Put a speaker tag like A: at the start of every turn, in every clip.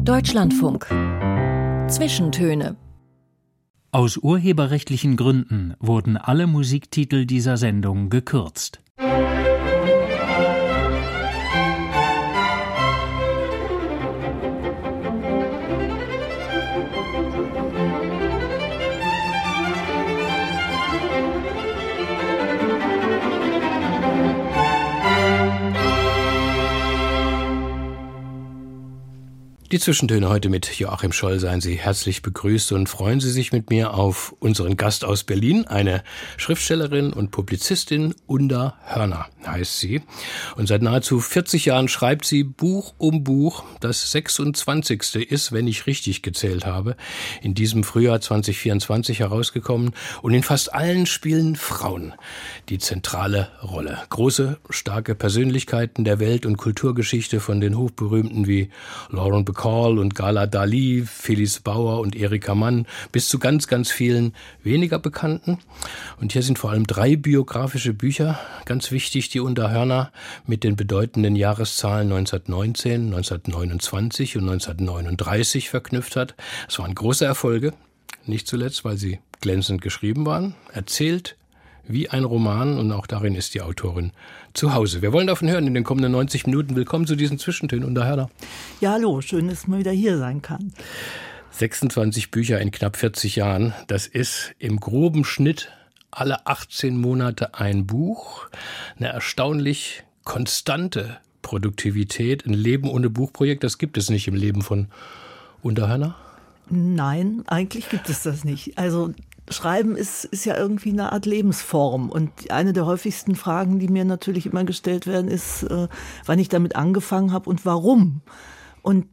A: Deutschlandfunk. Zwischentöne.
B: Aus urheberrechtlichen Gründen wurden alle Musiktitel dieser Sendung gekürzt.
C: Die Zwischentöne heute mit Joachim Scholl. Seien Sie herzlich begrüßt und freuen Sie sich mit mir auf unseren Gast aus Berlin, eine Schriftstellerin und Publizistin, Unda Hörner heißt sie. Und seit nahezu 40 Jahren schreibt sie Buch um Buch. Das 26. ist, wenn ich richtig gezählt habe, in diesem Frühjahr 2024 herausgekommen. Und in fast allen spielen Frauen die zentrale Rolle. Große, starke Persönlichkeiten der Welt- und Kulturgeschichte, von den Hochberühmten wie Lauren Bacall und Gala Dali, Felice Bauer und Erika Mann, bis zu ganz, ganz vielen weniger Bekannten. Und hier sind vor allem 3 biografische Bücher, ganz wichtig, die Unda Hörner mit den bedeutenden Jahreszahlen 1919, 1929 und 1939 verknüpft hat. Es waren große Erfolge, nicht zuletzt, weil sie glänzend geschrieben waren, erzählt wie ein Roman, und auch darin ist die Autorin zu Hause. Wir wollen davon hören in den kommenden 90 Minuten. Willkommen zu diesen Zwischentönen, Unda Hörner.
D: Ja, hallo, schön, dass man wieder hier sein kann.
C: 26 Bücher in knapp 40 Jahren, das ist im groben Schnitt alle 18 Monate ein Buch. Eine erstaunlich konstante Produktivität. Ein Leben ohne Buchprojekt, das gibt es nicht im Leben von Unda Hörner?
D: Nein, eigentlich gibt es das nicht. Also Schreiben ist ja irgendwie eine Art Lebensform. Und eine der häufigsten Fragen, die mir natürlich immer gestellt werden, ist, wann ich damit angefangen habe und warum. Und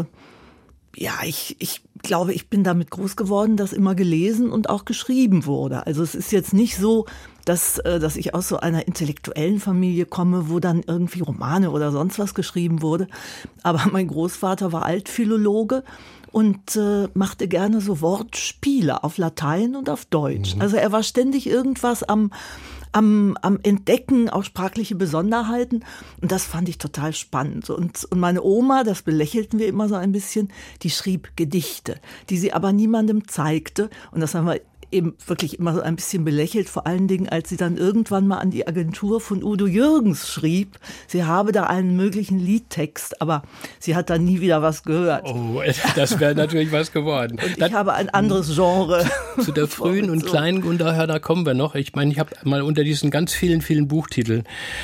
D: ich glaube, ich bin damit groß geworden, dass immer gelesen und auch geschrieben wurde. Also es ist jetzt nicht so, dass ich aus so einer intellektuellen Familie komme, wo dann irgendwie Romane oder sonst was geschrieben wurde. Aber mein Großvater war Altphilologe und machte gerne so Wortspiele auf Latein und auf Deutsch. Also er war ständig irgendwas am Entdecken, auch sprachliche Besonderheiten. Und das fand ich total spannend. Und meine Oma, das belächelten wir immer so ein bisschen, die schrieb Gedichte, die sie aber niemandem zeigte. Und das haben wir eben wirklich immer so ein bisschen belächelt, vor allen Dingen, als sie dann irgendwann mal an die Agentur von Udo Jürgens schrieb, sie habe da einen möglichen Liedtext, aber sie hat dann nie wieder was gehört.
C: Oh, das wäre natürlich was geworden.
D: Und ich habe ein anderes Genre.
C: Zu der frühen und kleinen Unda Hörner kommen wir noch. Ich meine, ich habe mal unter diesen ganz vielen, vielen Buchtiteln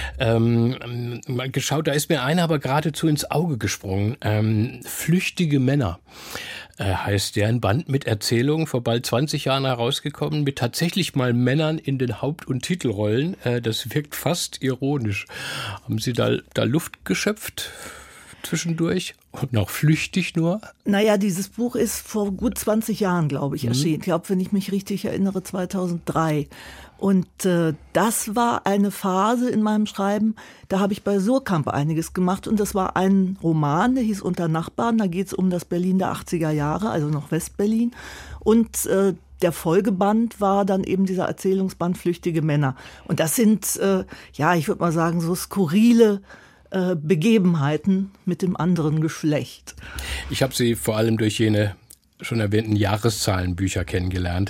C: mal geschaut, da ist mir einer aber geradezu ins Auge gesprungen. Flüchtige Männer. Heißt der, ein Band mit Erzählungen, vor bald 20 Jahren herausgekommen, mit tatsächlich mal Männern in den Haupt- und Titelrollen. Das wirkt fast ironisch. Haben Sie da Luft geschöpft zwischendurch? Und noch flüchtig nur?
D: Naja, dieses Buch ist vor gut 20 Jahren, glaube ich, erschienen. Ich glaube, wenn ich mich richtig erinnere, 2003. Und das war eine Phase in meinem Schreiben, da habe ich bei Suhrkamp einiges gemacht. Und das war ein Roman, der hieß Unter Nachbarn. Da geht es um das Berlin der 80er Jahre, also noch Westberlin. Und der Folgeband war dann eben dieser Erzählungsband Flüchtige Männer. Und das sind, ich würde mal sagen, so skurrile Begebenheiten mit dem anderen Geschlecht.
C: Ich habe Sie vor allem durch jene schon erwähnten Jahreszahlenbücher kennengelernt.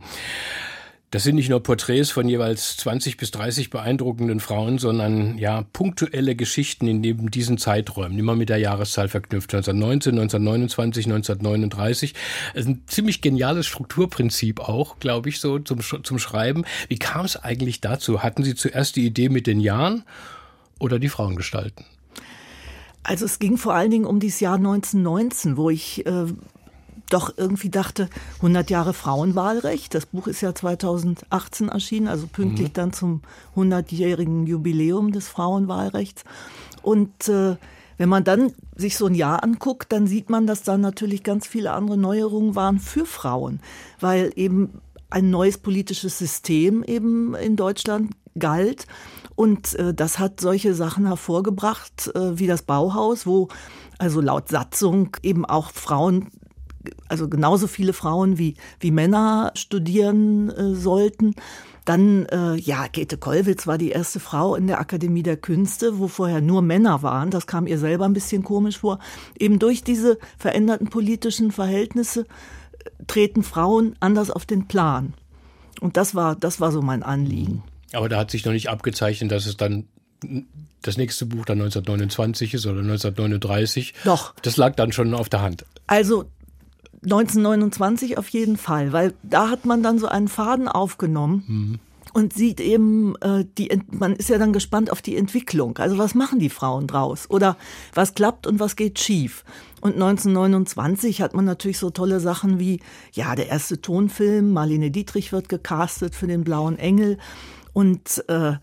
C: Das sind nicht nur Porträts von jeweils 20 bis 30 beeindruckenden Frauen, sondern punktuelle Geschichten in eben diesen Zeiträumen, immer mit der Jahreszahl verknüpft. 1919, 1929, 1939. Das ist ein ziemlich geniales Strukturprinzip auch, glaube ich, so zum Schreiben. Wie kam es eigentlich dazu? Hatten Sie zuerst die Idee mit den Jahren oder die Frauengestalten?
D: Also es ging vor allen Dingen um dieses Jahr 1919, wo ich doch irgendwie dachte, 100 Jahre Frauenwahlrecht. Das Buch ist ja 2018 erschienen, also pünktlich dann zum 100-jährigen Jubiläum des Frauenwahlrechts. Und wenn man dann sich so ein Jahr anguckt, dann sieht man, dass da natürlich ganz viele andere Neuerungen waren für Frauen, weil eben ein neues politisches System eben in Deutschland galt. Und das hat solche Sachen hervorgebracht wie das Bauhaus, wo also laut Satzung eben auch Frauen, also genauso viele Frauen wie Männer studieren sollten. Dann, Käthe Kollwitz war die erste Frau in der Akademie der Künste, wo vorher nur Männer waren. Das kam ihr selber ein bisschen komisch vor. Eben durch diese veränderten politischen Verhältnisse treten Frauen anders auf den Plan. Und das war so mein Anliegen.
C: Aber da hat sich noch nicht abgezeichnet, dass es dann das nächste Buch dann 1929 ist oder 1939.
D: Doch.
C: Das lag dann schon auf der Hand.
D: Also 1929 auf jeden Fall, weil da hat man dann so einen Faden aufgenommen und sieht eben, man ist ja dann gespannt auf die Entwicklung. Also was machen die Frauen draus? Oder was klappt und was geht schief? Und 1929 hat man natürlich so tolle Sachen wie, der erste Tonfilm, Marlene Dietrich wird gecastet für den Blauen Engel. Und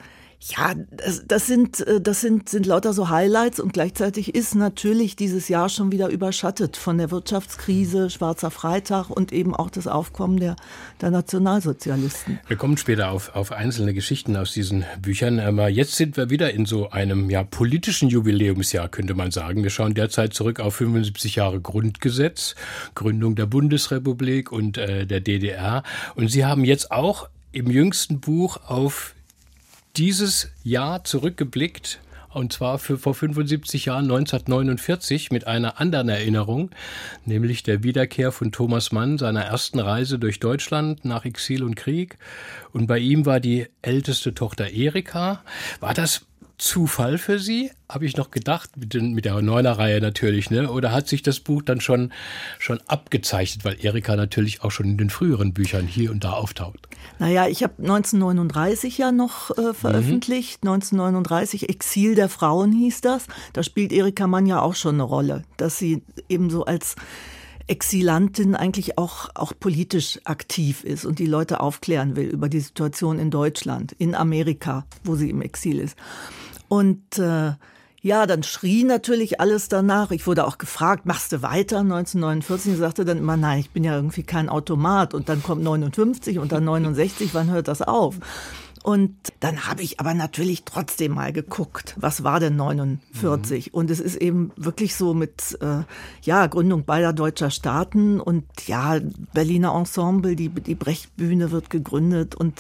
D: das sind lauter so Highlights und gleichzeitig ist natürlich dieses Jahr schon wieder überschattet von der Wirtschaftskrise, Schwarzer Freitag und eben auch das Aufkommen der Nationalsozialisten.
C: Wir kommen später auf einzelne Geschichten aus diesen Büchern, aber jetzt sind wir wieder in so einem politischen Jubiläumsjahr, könnte man sagen. Wir schauen derzeit zurück auf 75 Jahre Grundgesetz, Gründung der Bundesrepublik und der DDR. Und Sie haben jetzt auch im jüngsten Buch auf dieses Jahr zurückgeblickt, und zwar vor 75 Jahren, 1949, mit einer anderen Erinnerung, nämlich der Wiederkehr von Thomas Mann, seiner ersten Reise durch Deutschland nach Exil und Krieg. Und bei ihm war die älteste Tochter Erika. War das Zufall für Sie? Habe ich noch gedacht, mit der Neuner-Reihe natürlich, ne? Oder hat sich das Buch dann schon abgezeichnet, weil Erika natürlich auch schon in den früheren Büchern hier und da auftaucht?
D: Naja, ich habe 1939 ja noch veröffentlicht. 1939 Exil der Frauen hieß das. Da spielt Erika Mann ja auch schon eine Rolle, dass sie eben so als Exilantin eigentlich auch politisch aktiv ist und die Leute aufklären will über die Situation in Deutschland, in Amerika, wo sie im Exil ist. Und dann schrie natürlich alles danach. Ich wurde auch gefragt, machst du weiter? 1949 sagte dann immer, nein, ich bin ja irgendwie kein Automat. Und dann kommt 59 und dann 69, wann hört das auf? Und dann habe ich aber natürlich trotzdem mal geguckt, was war denn 49? Und es ist eben wirklich so mit Gründung beider deutscher Staaten und Berliner Ensemble, die Brecht-Bühne wird gegründet und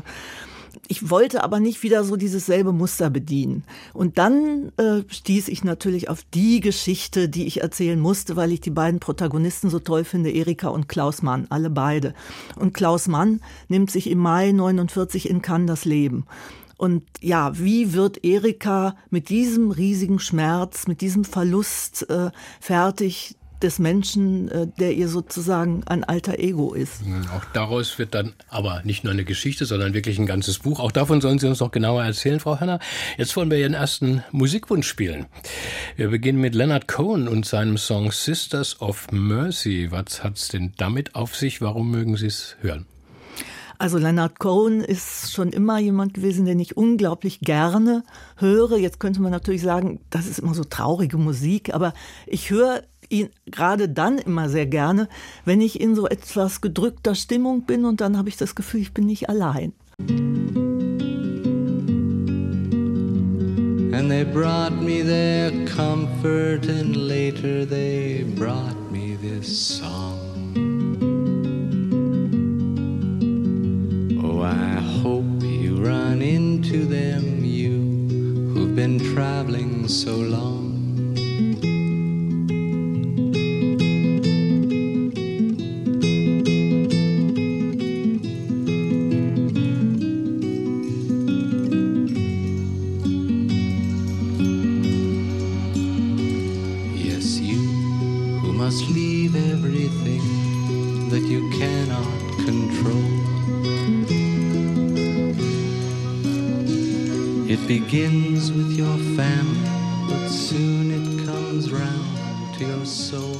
D: ich wollte aber nicht wieder so dieses selbe Muster bedienen. Und dann stieß ich natürlich auf die Geschichte, die ich erzählen musste, weil ich die beiden Protagonisten so toll finde, Erika und Klaus Mann, alle beide. Und Klaus Mann nimmt sich im Mai 49 in Cannes das Leben. Und wie wird Erika mit diesem riesigen Schmerz, mit diesem Verlust fertig, des Menschen, der ihr sozusagen ein alter Ego ist.
C: Auch daraus wird dann aber nicht nur eine Geschichte, sondern wirklich ein ganzes Buch. Auch davon sollen Sie uns noch genauer erzählen, Frau Hörner. Jetzt wollen wir Ihren ersten Musikwunsch spielen. Wir beginnen mit Leonard Cohen und seinem Song Sisters of Mercy. Was hat's denn damit auf sich? Warum mögen Sie es hören?
D: Also Leonard Cohen ist schon immer jemand gewesen, den ich unglaublich gerne höre. Jetzt könnte man natürlich sagen, das ist immer so traurige Musik, aber ich höre ihn gerade dann immer sehr gerne, wenn ich in so etwas gedrückter Stimmung bin und dann habe ich das Gefühl, ich bin nicht allein.
E: And they brought me their comfort and later they brought me this song. Oh, I hope you run into them, you who've been traveling so long. Begins with your family, but soon it comes round to your soul.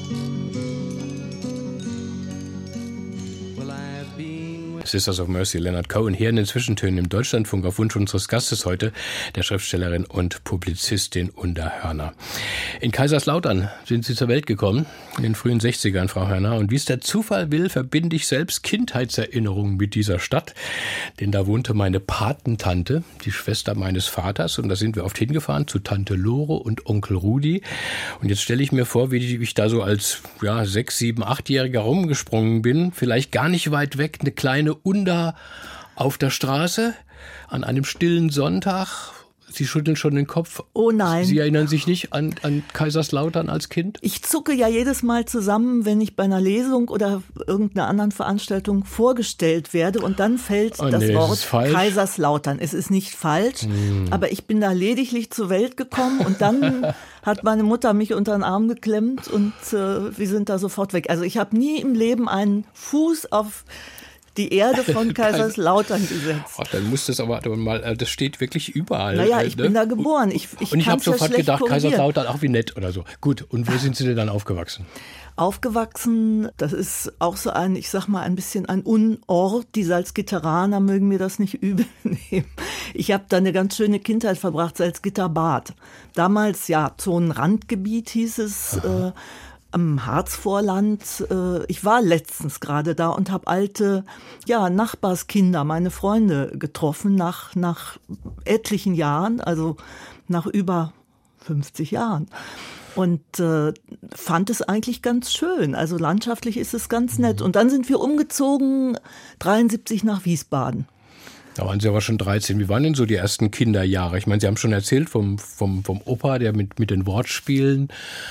E: Well, I've been with
C: Sisters of Mercy, Leonard Cohen, hier in den Zwischentönen im Deutschlandfunk auf Wunsch unseres Gastes heute, der Schriftstellerin und Publizistin Unda Hörner. In Kaiserslautern sind Sie zur Welt gekommen, in den frühen 60ern, Frau Hörner. Und wie es der Zufall will, verbinde ich selbst Kindheitserinnerungen mit dieser Stadt. Denn da wohnte meine Patentante, die Schwester meines Vaters. Und da sind wir oft hingefahren zu Tante Lore und Onkel Rudi. Und jetzt stelle ich mir vor, wie ich da so als 6-, 7-, 8-Jähriger rumgesprungen bin. Vielleicht gar nicht weit weg, eine kleine Unda auf der Straße an einem stillen Sonntag. Sie schütteln schon den Kopf.
D: Oh nein.
C: Sie erinnern sich nicht an Kaiserslautern als Kind?
D: Ich zucke ja jedes Mal zusammen, wenn ich bei einer Lesung oder irgendeiner anderen Veranstaltung vorgestellt werde und dann fällt das Wort Kaiserslautern. Es ist nicht falsch, aber ich bin da lediglich zur Welt gekommen und dann hat meine Mutter mich unter den Arm geklemmt und wir sind da sofort weg. Also ich habe nie im Leben einen Fuß auf die Erde von Kaiserslautern gesetzt.
C: Ach, dann muss das aber mal, das steht wirklich überall.
D: Naja, ich bin da geboren. Ich
C: habe sofort gedacht,
D: korrigieren.
C: Kaiserslautern, auch wie nett oder so. Gut, und wo sind Sie denn dann aufgewachsen?
D: Aufgewachsen, das ist auch so ein, ich sag mal, ein bisschen ein Unort. Die Salzgitteraner mögen mir das nicht übel nehmen. Ich habe da eine ganz schöne Kindheit verbracht, Salzgitterbad. Damals, ja, Zonenrandgebiet hieß es, am Harzvorland. Ich war letztens gerade da und habe alte Nachbarskinder, meine Freunde getroffen nach etlichen Jahren, also nach über 50 Jahren. Und fand es eigentlich ganz schön. Also landschaftlich ist es ganz nett. Und dann sind wir umgezogen, 73 nach Wiesbaden.
C: Da waren Sie aber schon 13. Wie waren denn so die ersten Kinderjahre? Ich meine, Sie haben schon erzählt vom Opa, der mit den Wortspielen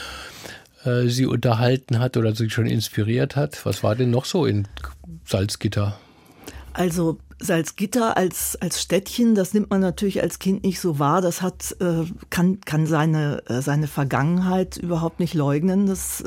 C: Sie unterhalten hat oder Sie schon inspiriert hat. Was war denn noch so in Salzgitter?
D: Also Salzgitter als Städtchen, das nimmt man natürlich als Kind nicht so wahr. Das kann seine Vergangenheit überhaupt nicht leugnen. Das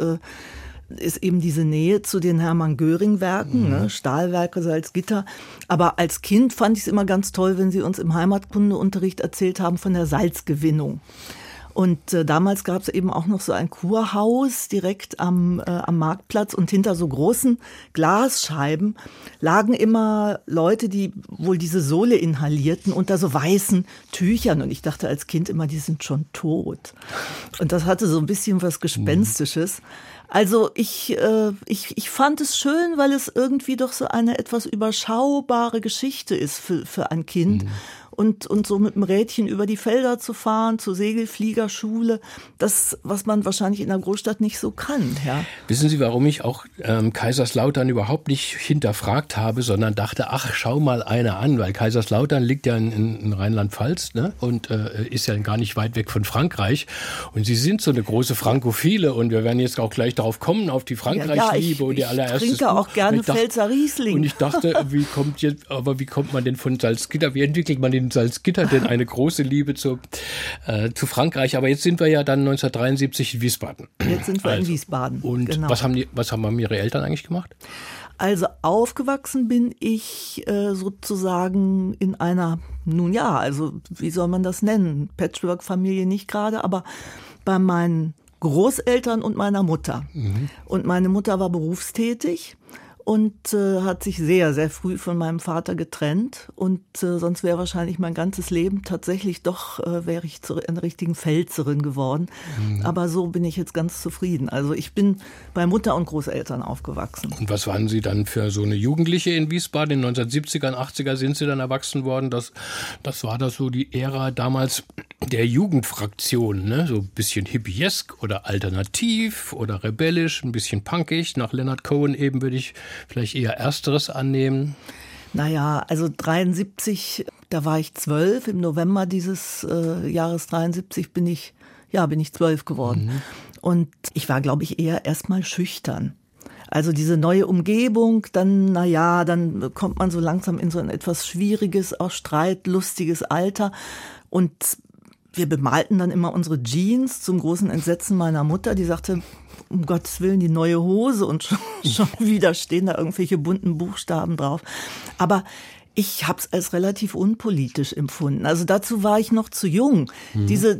D: ist eben diese Nähe zu den Hermann-Göring-Werken, ne? Stahlwerke Salzgitter. Aber als Kind fand ich es immer ganz toll, wenn Sie uns im Heimatkundeunterricht erzählt haben von der Salzgewinnung. Und damals gab es eben auch noch so ein Kurhaus direkt am Marktplatz und hinter so großen Glasscheiben lagen immer Leute, die wohl diese Sohle inhalierten unter so weißen Tüchern. Und ich dachte als Kind immer, die sind schon tot. Und das hatte so ein bisschen was Gespenstisches. Also ich fand es schön, weil es irgendwie doch so eine etwas überschaubare Geschichte ist für ein Kind. Und so mit dem Rädchen über die Felder zu fahren, zur Segelfliegerschule, das, was man wahrscheinlich in der Großstadt nicht so kann. Ja.
C: Wissen Sie, warum ich auch Kaiserslautern überhaupt nicht hinterfragt habe, sondern dachte, ach, schau mal einer an, weil Kaiserslautern liegt ja in Rheinland-Pfalz, ne? Und ist ja gar nicht weit weg von Frankreich. Und Sie sind so eine große Frankophile und wir werden jetzt auch gleich darauf kommen, auf die Frankreich-Liebe und die allererste.
D: Ich trinke auch gerne Pfälzer Riesling.
C: Und ich dachte, wie kommt man denn von Salzgitter, wie entwickelt man den Salzgitter denn eine große Liebe zu Frankreich? Aber jetzt sind wir ja dann 1973 in Wiesbaden.
D: Jetzt sind wir in Wiesbaden.
C: Und genau. Was haben Ihre Eltern eigentlich gemacht?
D: Also aufgewachsen bin ich sozusagen in einer, also wie soll man das nennen? Patchwork-Familie nicht gerade, aber bei meinen Großeltern und meiner Mutter. Und meine Mutter war berufstätig und hat sich sehr, sehr früh von meinem Vater getrennt. Und sonst wäre wahrscheinlich mein ganzes Leben tatsächlich wäre ich eine richtigen Pfälzerin geworden. Aber so bin ich jetzt ganz zufrieden. Also ich bin bei Mutter und Großeltern aufgewachsen.
C: Und was waren Sie dann für so eine Jugendliche in Wiesbaden? In den 1970er, 80er sind Sie dann erwachsen worden. Das war das so die Ära damals der Jugendfraktion, ne? So ein bisschen hippiesk oder alternativ oder rebellisch, ein bisschen punkig. Nach Leonard Cohen eben würde ich vielleicht eher Ersteres annehmen.
D: Naja, also 73, da war ich 12. Im November dieses Jahres 73 bin ich 12 geworden. Und ich war, glaube ich, eher erstmal schüchtern. Also diese neue Umgebung, dann kommt man so langsam in so ein etwas schwieriges, auch streitlustiges Alter. Und wir bemalten dann immer unsere Jeans zum großen Entsetzen meiner Mutter, die sagte, um Gottes Willen, die neue Hose und schon wieder stehen da irgendwelche bunten Buchstaben drauf. Aber ich habe es als relativ unpolitisch empfunden. Also dazu war ich noch zu jung. Diese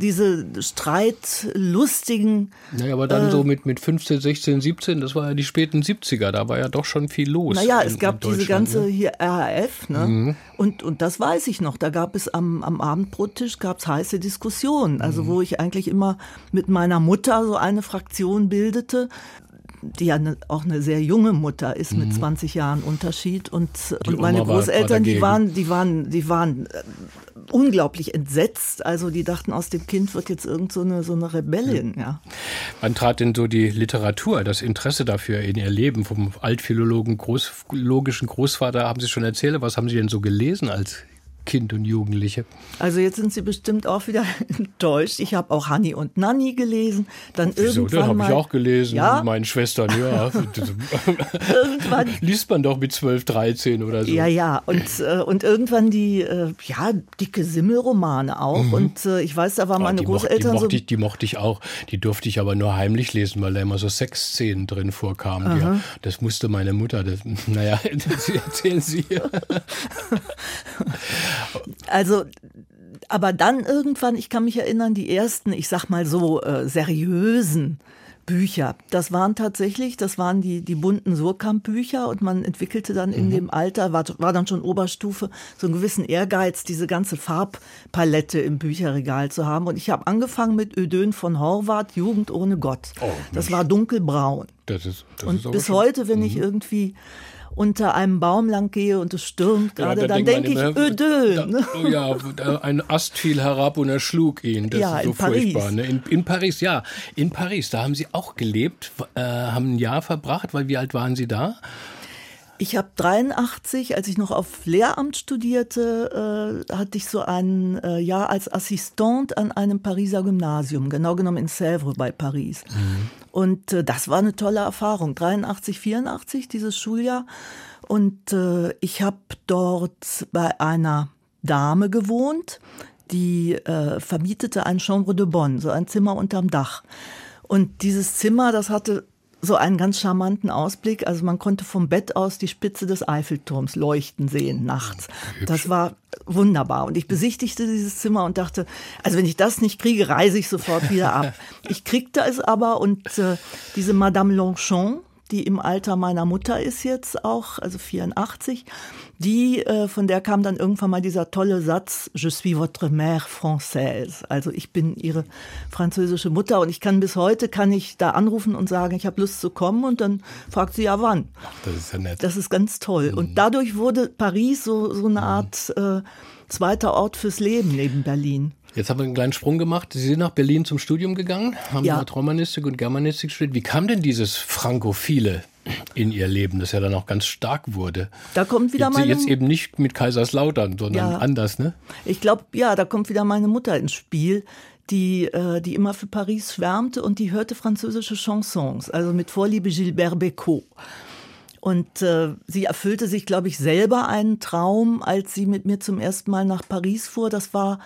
D: streitlustigen... Naja,
C: aber dann so mit 15, 16, 17, das war ja die späten 70er, da war ja doch schon viel los.
D: Naja, es gab diese ganze hier RAF, ne? Und das weiß ich noch. Da gab es am Abendbrottisch gab's heiße Diskussionen, also wo ich eigentlich immer mit meiner Mutter so eine Fraktion bildete. die ja auch eine sehr junge Mutter ist mit 20 Jahren Unterschied. Und meine
C: Oma
D: Großeltern,
C: war
D: die waren unglaublich entsetzt. Also die dachten, aus dem Kind wird jetzt irgend so eine Rebellin. Ja.
C: Wann trat denn so die Literatur, das Interesse dafür in Ihr Leben? Vom altphilologischen Großvater haben Sie schon erzählt. Was haben Sie denn so gelesen als Kind und Jugendliche?
D: Also jetzt sind Sie bestimmt auch wieder enttäuscht. Ich habe auch Hanni und Nanni gelesen. Dann
C: Wieso?
D: irgendwann
C: Das habe ich auch gelesen,
D: ja?
C: mit meinen Schwestern. Ja.
D: Irgendwann
C: Liest man doch mit 12, 13 oder so.
D: Ja. Und irgendwann die dicke Simmelromane auch. Und ich weiß, da waren meine Großeltern
C: die mochte ich auch. Die durfte ich aber nur heimlich lesen, weil da immer so Sexszenen drin vorkamen. Ja, das musste meine Mutter. Erzählen Sie.
D: Also, aber dann irgendwann, ich kann mich erinnern, die ersten, ich sag mal so, seriösen Bücher, das waren die bunten Surkamp-Bücher und man entwickelte dann in dem Alter, war dann schon Oberstufe, so einen gewissen Ehrgeiz, diese ganze Farbpalette im Bücherregal zu haben. Und ich habe angefangen mit Ödön von Horvath, Jugend ohne Gott. Oh, das war dunkelbraun.
C: Das ist
D: und bis heute, wenn ich irgendwie unter einem Baum lang gehe und es stürmt gerade, dann denke ich, Ödön.
C: Ein Ast fiel herab und erschlug ihn. Das ist so furchtbar. Ne? In Paris, ja. In Paris, da haben Sie auch gelebt, haben ein Jahr verbracht, weil wie alt waren Sie da?
D: Ich habe 83, als ich noch auf Lehramt studierte, hatte ich so ein Jahr als Assistante an einem Pariser Gymnasium, genau genommen in Sèvres bei Paris. Und das war eine tolle Erfahrung, 83, 84, dieses Schuljahr. Und ich habe dort bei einer Dame gewohnt, die vermietete ein Chambre de Bonne, so ein Zimmer unterm Dach. Und dieses Zimmer, das hatte so einen ganz charmanten Ausblick. Also man konnte vom Bett aus die Spitze des Eiffelturms leuchten sehen nachts. Das war wunderbar. Und ich besichtigte dieses Zimmer und dachte, also wenn ich das nicht kriege, reise ich sofort wieder ab. Ich kriegte es aber und diese Madame Longchamp, die im Alter meiner Mutter ist jetzt auch, also 84, von der kam dann irgendwann mal dieser tolle Satz, Je suis votre mère française. Also ich bin ihre französische Mutter und bis heute kann ich da anrufen und sagen, ich habe Lust zu kommen und dann fragt sie ja wann.
C: Das ist ja nett.
D: Das ist ganz toll. Und dadurch wurde Paris so eine Art zweiter Ort fürs Leben neben Berlin.
C: Jetzt haben wir einen kleinen Sprung gemacht. Sie sind nach Berlin zum Studium gegangen, haben dort Romanistik und Germanistik studiert. Wie kam denn dieses Frankophile in Ihr Leben, das ja dann auch ganz stark wurde?
D: Da kommt wieder
C: jetzt eben nicht mit Kaiserslautern, sondern anders, ne?
D: Ich glaube, da kommt wieder meine Mutter ins Spiel, die immer für Paris schwärmte und die hörte französische Chansons, also mit Vorliebe Gilbert Bécaud. Und sie erfüllte sich, glaube ich, selber einen Traum, als sie mit mir zum ersten Mal nach Paris fuhr. Das war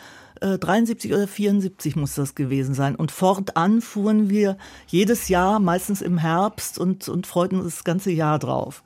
D: 73 oder 74 muss das gewesen sein. Und fortan fuhren wir jedes Jahr, meistens im Herbst, und freuten uns das ganze Jahr drauf.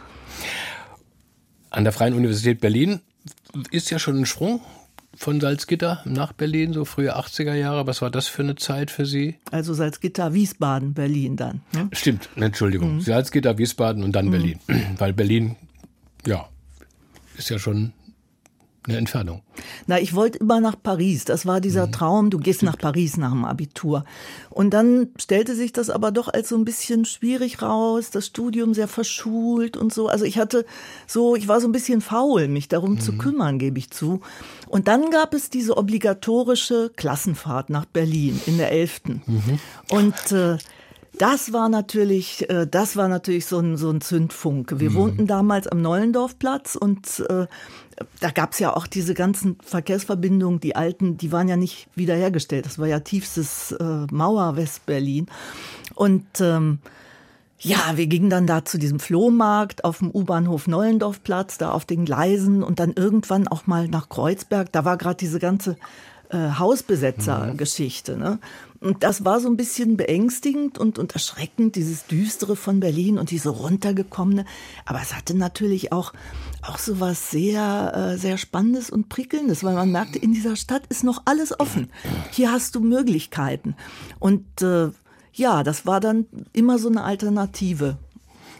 C: An der Freien Universität Berlin ist ja schon ein Sprung von Salzgitter nach Berlin, so frühe 80er Jahre. Was war das für eine Zeit für Sie?
D: Also Salzgitter, Wiesbaden, Berlin dann. Ne?
C: Stimmt, Entschuldigung. Salzgitter, Wiesbaden und dann Berlin. Weil Berlin, ist ja schon eine Entfernung.
D: Na, ich wollte immer nach Paris. Das war dieser Traum, du gehst nach Paris nach dem Abitur. Und dann stellte sich das aber doch als so ein bisschen schwierig raus, das Studium sehr verschult und so. Also ich war so ein bisschen faul, mich darum zu kümmern, gebe ich zu. Und dann gab es diese obligatorische Klassenfahrt nach Berlin in der 11. Und das war natürlich so ein Zündfunke. Wir wohnten damals am Neulendorfplatz und da gab es ja auch diese ganzen Verkehrsverbindungen, die alten, die waren ja nicht wiederhergestellt. Das war ja tiefstes Mauer Westberlin. Und wir gingen dann da zu diesem Flohmarkt auf dem U-Bahnhof Neulendorfplatz, da auf den Gleisen und dann irgendwann auch mal nach Kreuzberg. Da war gerade diese ganze Hausbesetzer-Geschichte, ne? Und das war so ein bisschen beängstigend und erschreckend, dieses Düstere von Berlin und diese runtergekommene. Aber es hatte natürlich auch so was sehr, sehr Spannendes und Prickelndes, weil man merkte, in dieser Stadt ist noch alles offen. Hier hast du Möglichkeiten. Und das war dann immer so eine Alternative.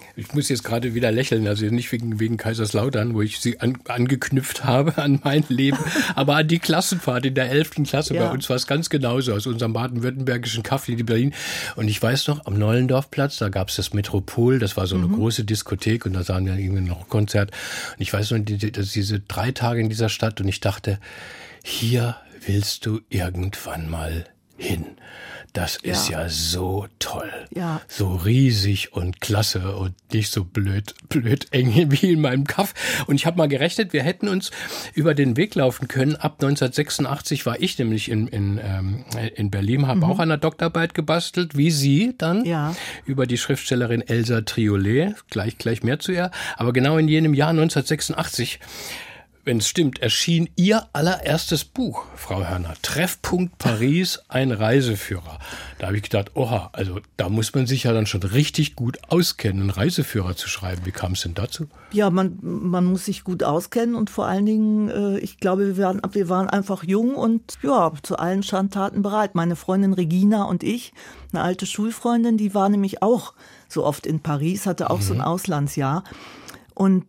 C: Ich muss jetzt gerade wieder lächeln, also nicht wegen Kaiserslautern, wo ich sie angeknüpft habe an mein Leben, aber an die Klassenfahrt in der 11. Klasse. Ja. Bei uns war es ganz genauso, aus unserem baden-württembergischen Café in Berlin. Und ich weiß noch, am Nollendorfplatz, da gab es das Metropol, das war so eine große Diskothek und da sahen wir irgendwie noch ein Konzert. Und ich weiß noch, diese 3 Tage in dieser Stadt und ich dachte, hier willst du irgendwann mal hin. Das ist ja so toll. Ja. So riesig und klasse und nicht so blöd eng wie in meinem Kaff. Und ich habe mal gerechnet, wir hätten uns über den Weg laufen können. Ab 1986 war ich nämlich in Berlin, habe auch an einer Doktorarbeit gebastelt, wie Sie dann, über die Schriftstellerin Elsa Triolet. Gleich mehr zu ihr. Aber genau in jenem Jahr 1986, wenn es stimmt, erschien Ihr allererstes Buch, Frau Hörner. Treffpunkt Paris, ein Reiseführer. Da habe ich gedacht, oha, also da muss man sich ja dann schon richtig gut auskennen, einen Reiseführer zu schreiben. Wie kam es denn dazu?
D: Ja, man muss sich gut auskennen und vor allen Dingen, ich glaube, wir waren einfach jung und ja, zu allen Schandtaten bereit. Meine Freundin Regina und ich, eine alte Schulfreundin, die war nämlich auch so oft in Paris, hatte auch so ein Auslandsjahr und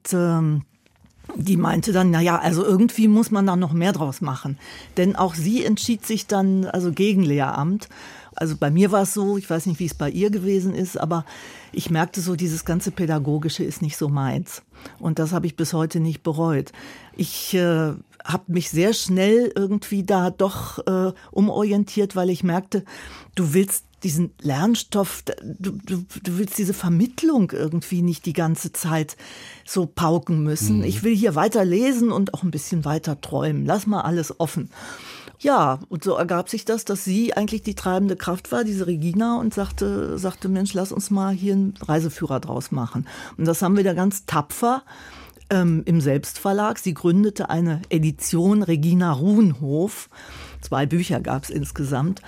D: die meinte dann, also irgendwie muss man da noch mehr draus machen. Denn auch sie entschied sich dann gegen Lehramt. Also bei mir war es so, ich weiß nicht, wie es bei ihr gewesen ist, aber ich merkte so, dieses ganze Pädagogische ist nicht so meins. Und das habe ich bis heute nicht bereut. Ich habe mich sehr schnell irgendwie da doch umorientiert, weil ich merkte, du willst diesen Lernstoff, du willst diese Vermittlung irgendwie nicht die ganze Zeit so pauken müssen. Ich will hier weiter lesen und auch ein bisschen weiter träumen. Lass mal alles offen. Ja, und so ergab sich das, dass sie eigentlich die treibende Kraft war, diese Regina, und sagte, Mensch, lass uns mal hier einen Reiseführer draus machen. Und das haben wir da ganz tapfer im Selbstverlag. Sie gründete eine Edition Regina Ruhnhof. 2 Bücher gab es insgesamt.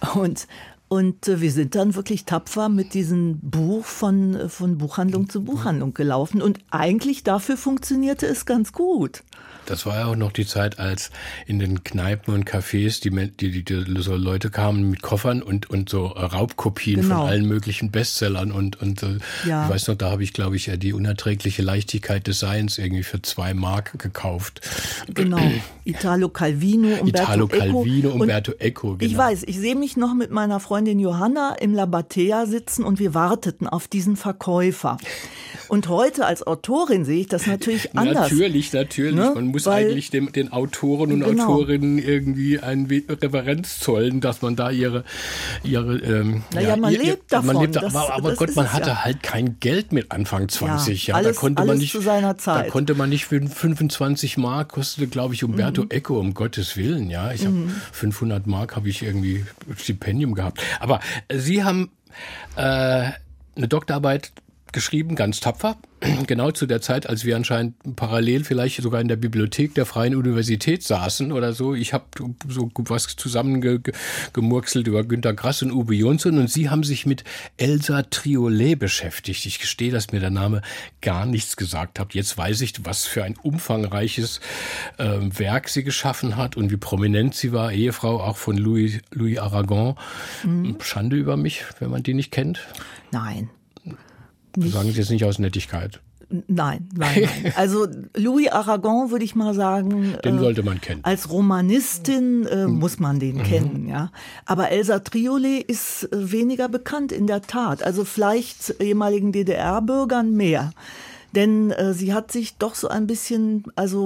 D: Und wir sind dann wirklich tapfer mit diesem Buch von Buchhandlung zu Buchhandlung gelaufen. Und eigentlich dafür funktionierte es ganz gut.
C: Das war ja auch noch die Zeit, als in den Kneipen und Cafés die so Leute kamen mit Koffern und so Raubkopien von allen möglichen Bestsellern und ich weiß noch, da habe ich, glaube ich, die unerträgliche Leichtigkeit des Seins irgendwie für 2 Mark gekauft.
D: Genau. Italo Calvino, Umberto Eco. Genau. Ich weiß, ich sehe mich noch mit meiner Freundin Johanna im Labatea sitzen und wir warteten auf diesen Verkäufer. Und heute als Autorin sehe ich das natürlich anders.
C: Natürlich. Ne? Man muss eigentlich den Autoren und Autorinnen irgendwie eine Reverenz zollen, dass man da ihre
D: man lebt davon.
C: Aber Gott, man hatte halt kein Geld mit Anfang 20.
D: Alles
C: da konnte man nicht
D: zu seiner Zeit.
C: Da konnte man nicht für 25 Mark, kostete, glaube ich, Umberto Eco, um Gottes Willen. Ja, ich habe 500 Mark habe ich irgendwie Stipendium gehabt. Aber Sie haben eine Doktorarbeit geschrieben, ganz tapfer, genau zu der Zeit, als wir anscheinend parallel vielleicht sogar in der Bibliothek der Freien Universität saßen oder so. Ich habe so was zusammengemurkselt über Günter Grass und Uwe Jonsson und Sie haben sich mit Elsa Triolet beschäftigt. Ich gestehe, dass mir der Name gar nichts gesagt hat. Jetzt weiß ich, was für ein umfangreiches Werk sie geschaffen hat und wie prominent sie war, Ehefrau auch von Louis Aragon. Schande über mich, wenn man die nicht kennt.
D: Nein.
C: Sagen Sie es nicht aus Nettigkeit.
D: Nein. Also Louis Aragon würde ich mal sagen,
C: den sollte man kennen.
D: Als Romanistin muss man den kennen, ja. Aber Elsa Triolet ist weniger bekannt in der Tat. Also vielleicht ehemaligen DDR-Bürgern mehr. Denn sie hat sich doch so ein bisschen,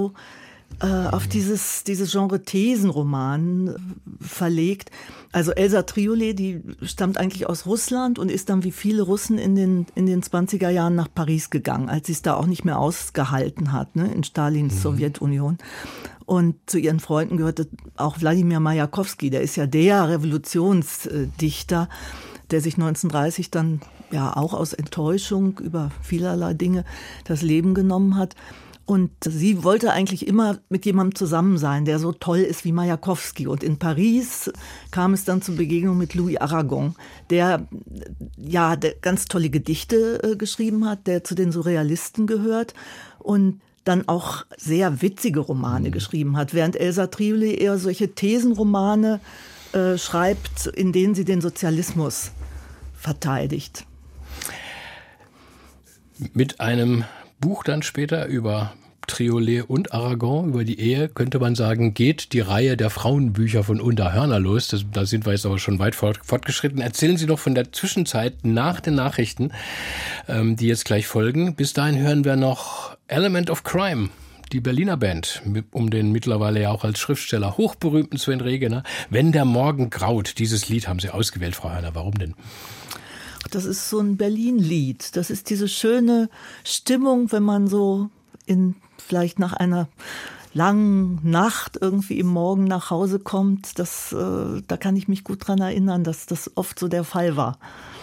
D: auf dieses Genre Thesenroman verlegt. Also Elsa Triolet, die stammt eigentlich aus Russland und ist dann wie viele Russen in den 20er Jahren nach Paris gegangen, als sie es da auch nicht mehr ausgehalten hat, ne, in Stalins Sowjetunion. Und zu ihren Freunden gehörte auch Wladimir Majakowski, der ist ja der Revolutionsdichter, der sich 1930 dann ja auch aus Enttäuschung über vielerlei Dinge das Leben genommen hat. Und sie wollte eigentlich immer mit jemandem zusammen sein, der so toll ist wie Majakowski. Und in Paris kam es dann zur Begegnung mit Louis Aragon, der ganz tolle Gedichte geschrieben hat, der zu den Surrealisten gehört und dann auch sehr witzige Romane geschrieben hat, während Elsa Triolet eher solche Thesenromane schreibt, in denen sie den Sozialismus verteidigt.
C: Mit einem Buch dann später über Triolet und Aragon, über die Ehe, könnte man sagen, geht die Reihe der Frauenbücher von Unter-Hörner los. Da sind wir jetzt aber schon weit fortgeschritten. Erzählen Sie doch von der Zwischenzeit nach den Nachrichten, die jetzt gleich folgen. Bis dahin hören wir noch Element of Crime, die Berliner Band, um den mittlerweile ja auch als Schriftsteller hochberühmten Sven Regener. Wenn der Morgen graut, dieses Lied haben Sie ausgewählt, Frau Hörner. Warum denn?
D: Das ist so ein Berlin-Lied. Das ist diese schöne Stimmung, wenn man so vielleicht nach einer langen Nacht irgendwie im Morgen nach Hause kommt. Da kann ich mich gut dran erinnern, dass das oft so der Fall war.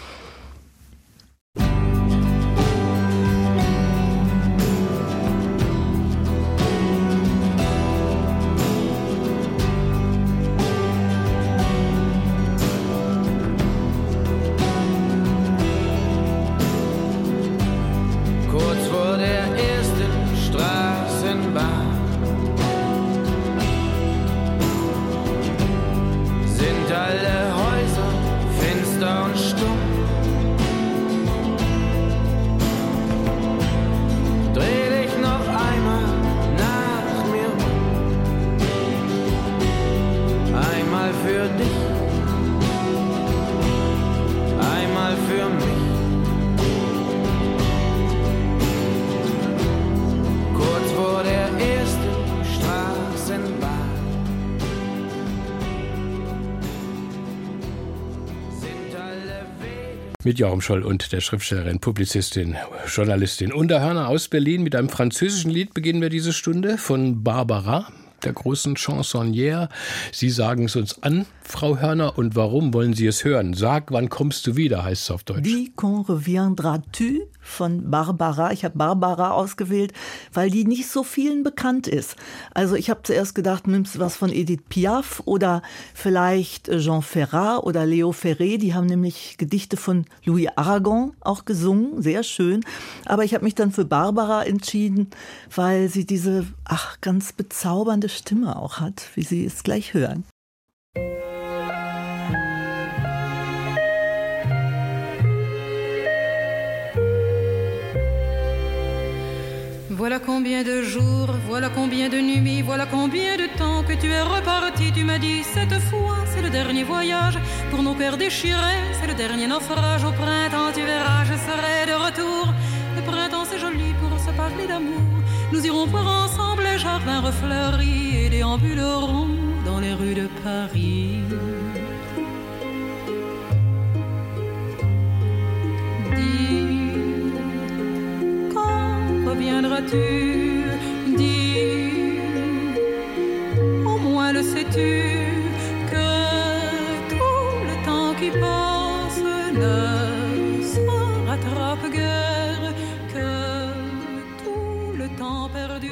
C: Mit Joachim Scholl und der Schriftstellerin, Publizistin, Journalistin Unter-Hörner aus Berlin. Mit einem französischen Lied beginnen wir diese Stunde von Barbara, der großen Chansonnière. Sie sagen es uns an, Frau Hörner, und warum wollen Sie es hören? Sag, wann kommst du wieder, heißt es auf Deutsch.
D: Wie quand reviendras-tu von Barbara. Ich habe Barbara ausgewählt, weil die nicht so vielen bekannt ist. Also ich habe zuerst gedacht, nimmst du was von Edith Piaf oder vielleicht Jean Ferrat oder Leo Ferré. Die haben nämlich Gedichte von Louis Aragon auch gesungen, sehr schön. Aber ich habe mich dann für Barbara entschieden, weil sie diese ganz bezaubernde Stimme auch hat, wie Sie es gleich hören.
F: Voilà combien de jours, voilà combien de nuits, voilà combien de temps que tu es reparti. Tu m'as dit cette fois c'est le dernier voyage pour nos cœurs déchirés, c'est le dernier naufrage. Au printemps tu verras, je serai de retour. Le printemps c'est joli pour se parler d'amour. Nous irons voir ensemble les jardins refleuris et déambulerons dans les rues de Paris. Reviendras-tu, dis, au moins le sais-tu, que tout le temps qui passe ne se rattrape guère, que tout le temps perdu.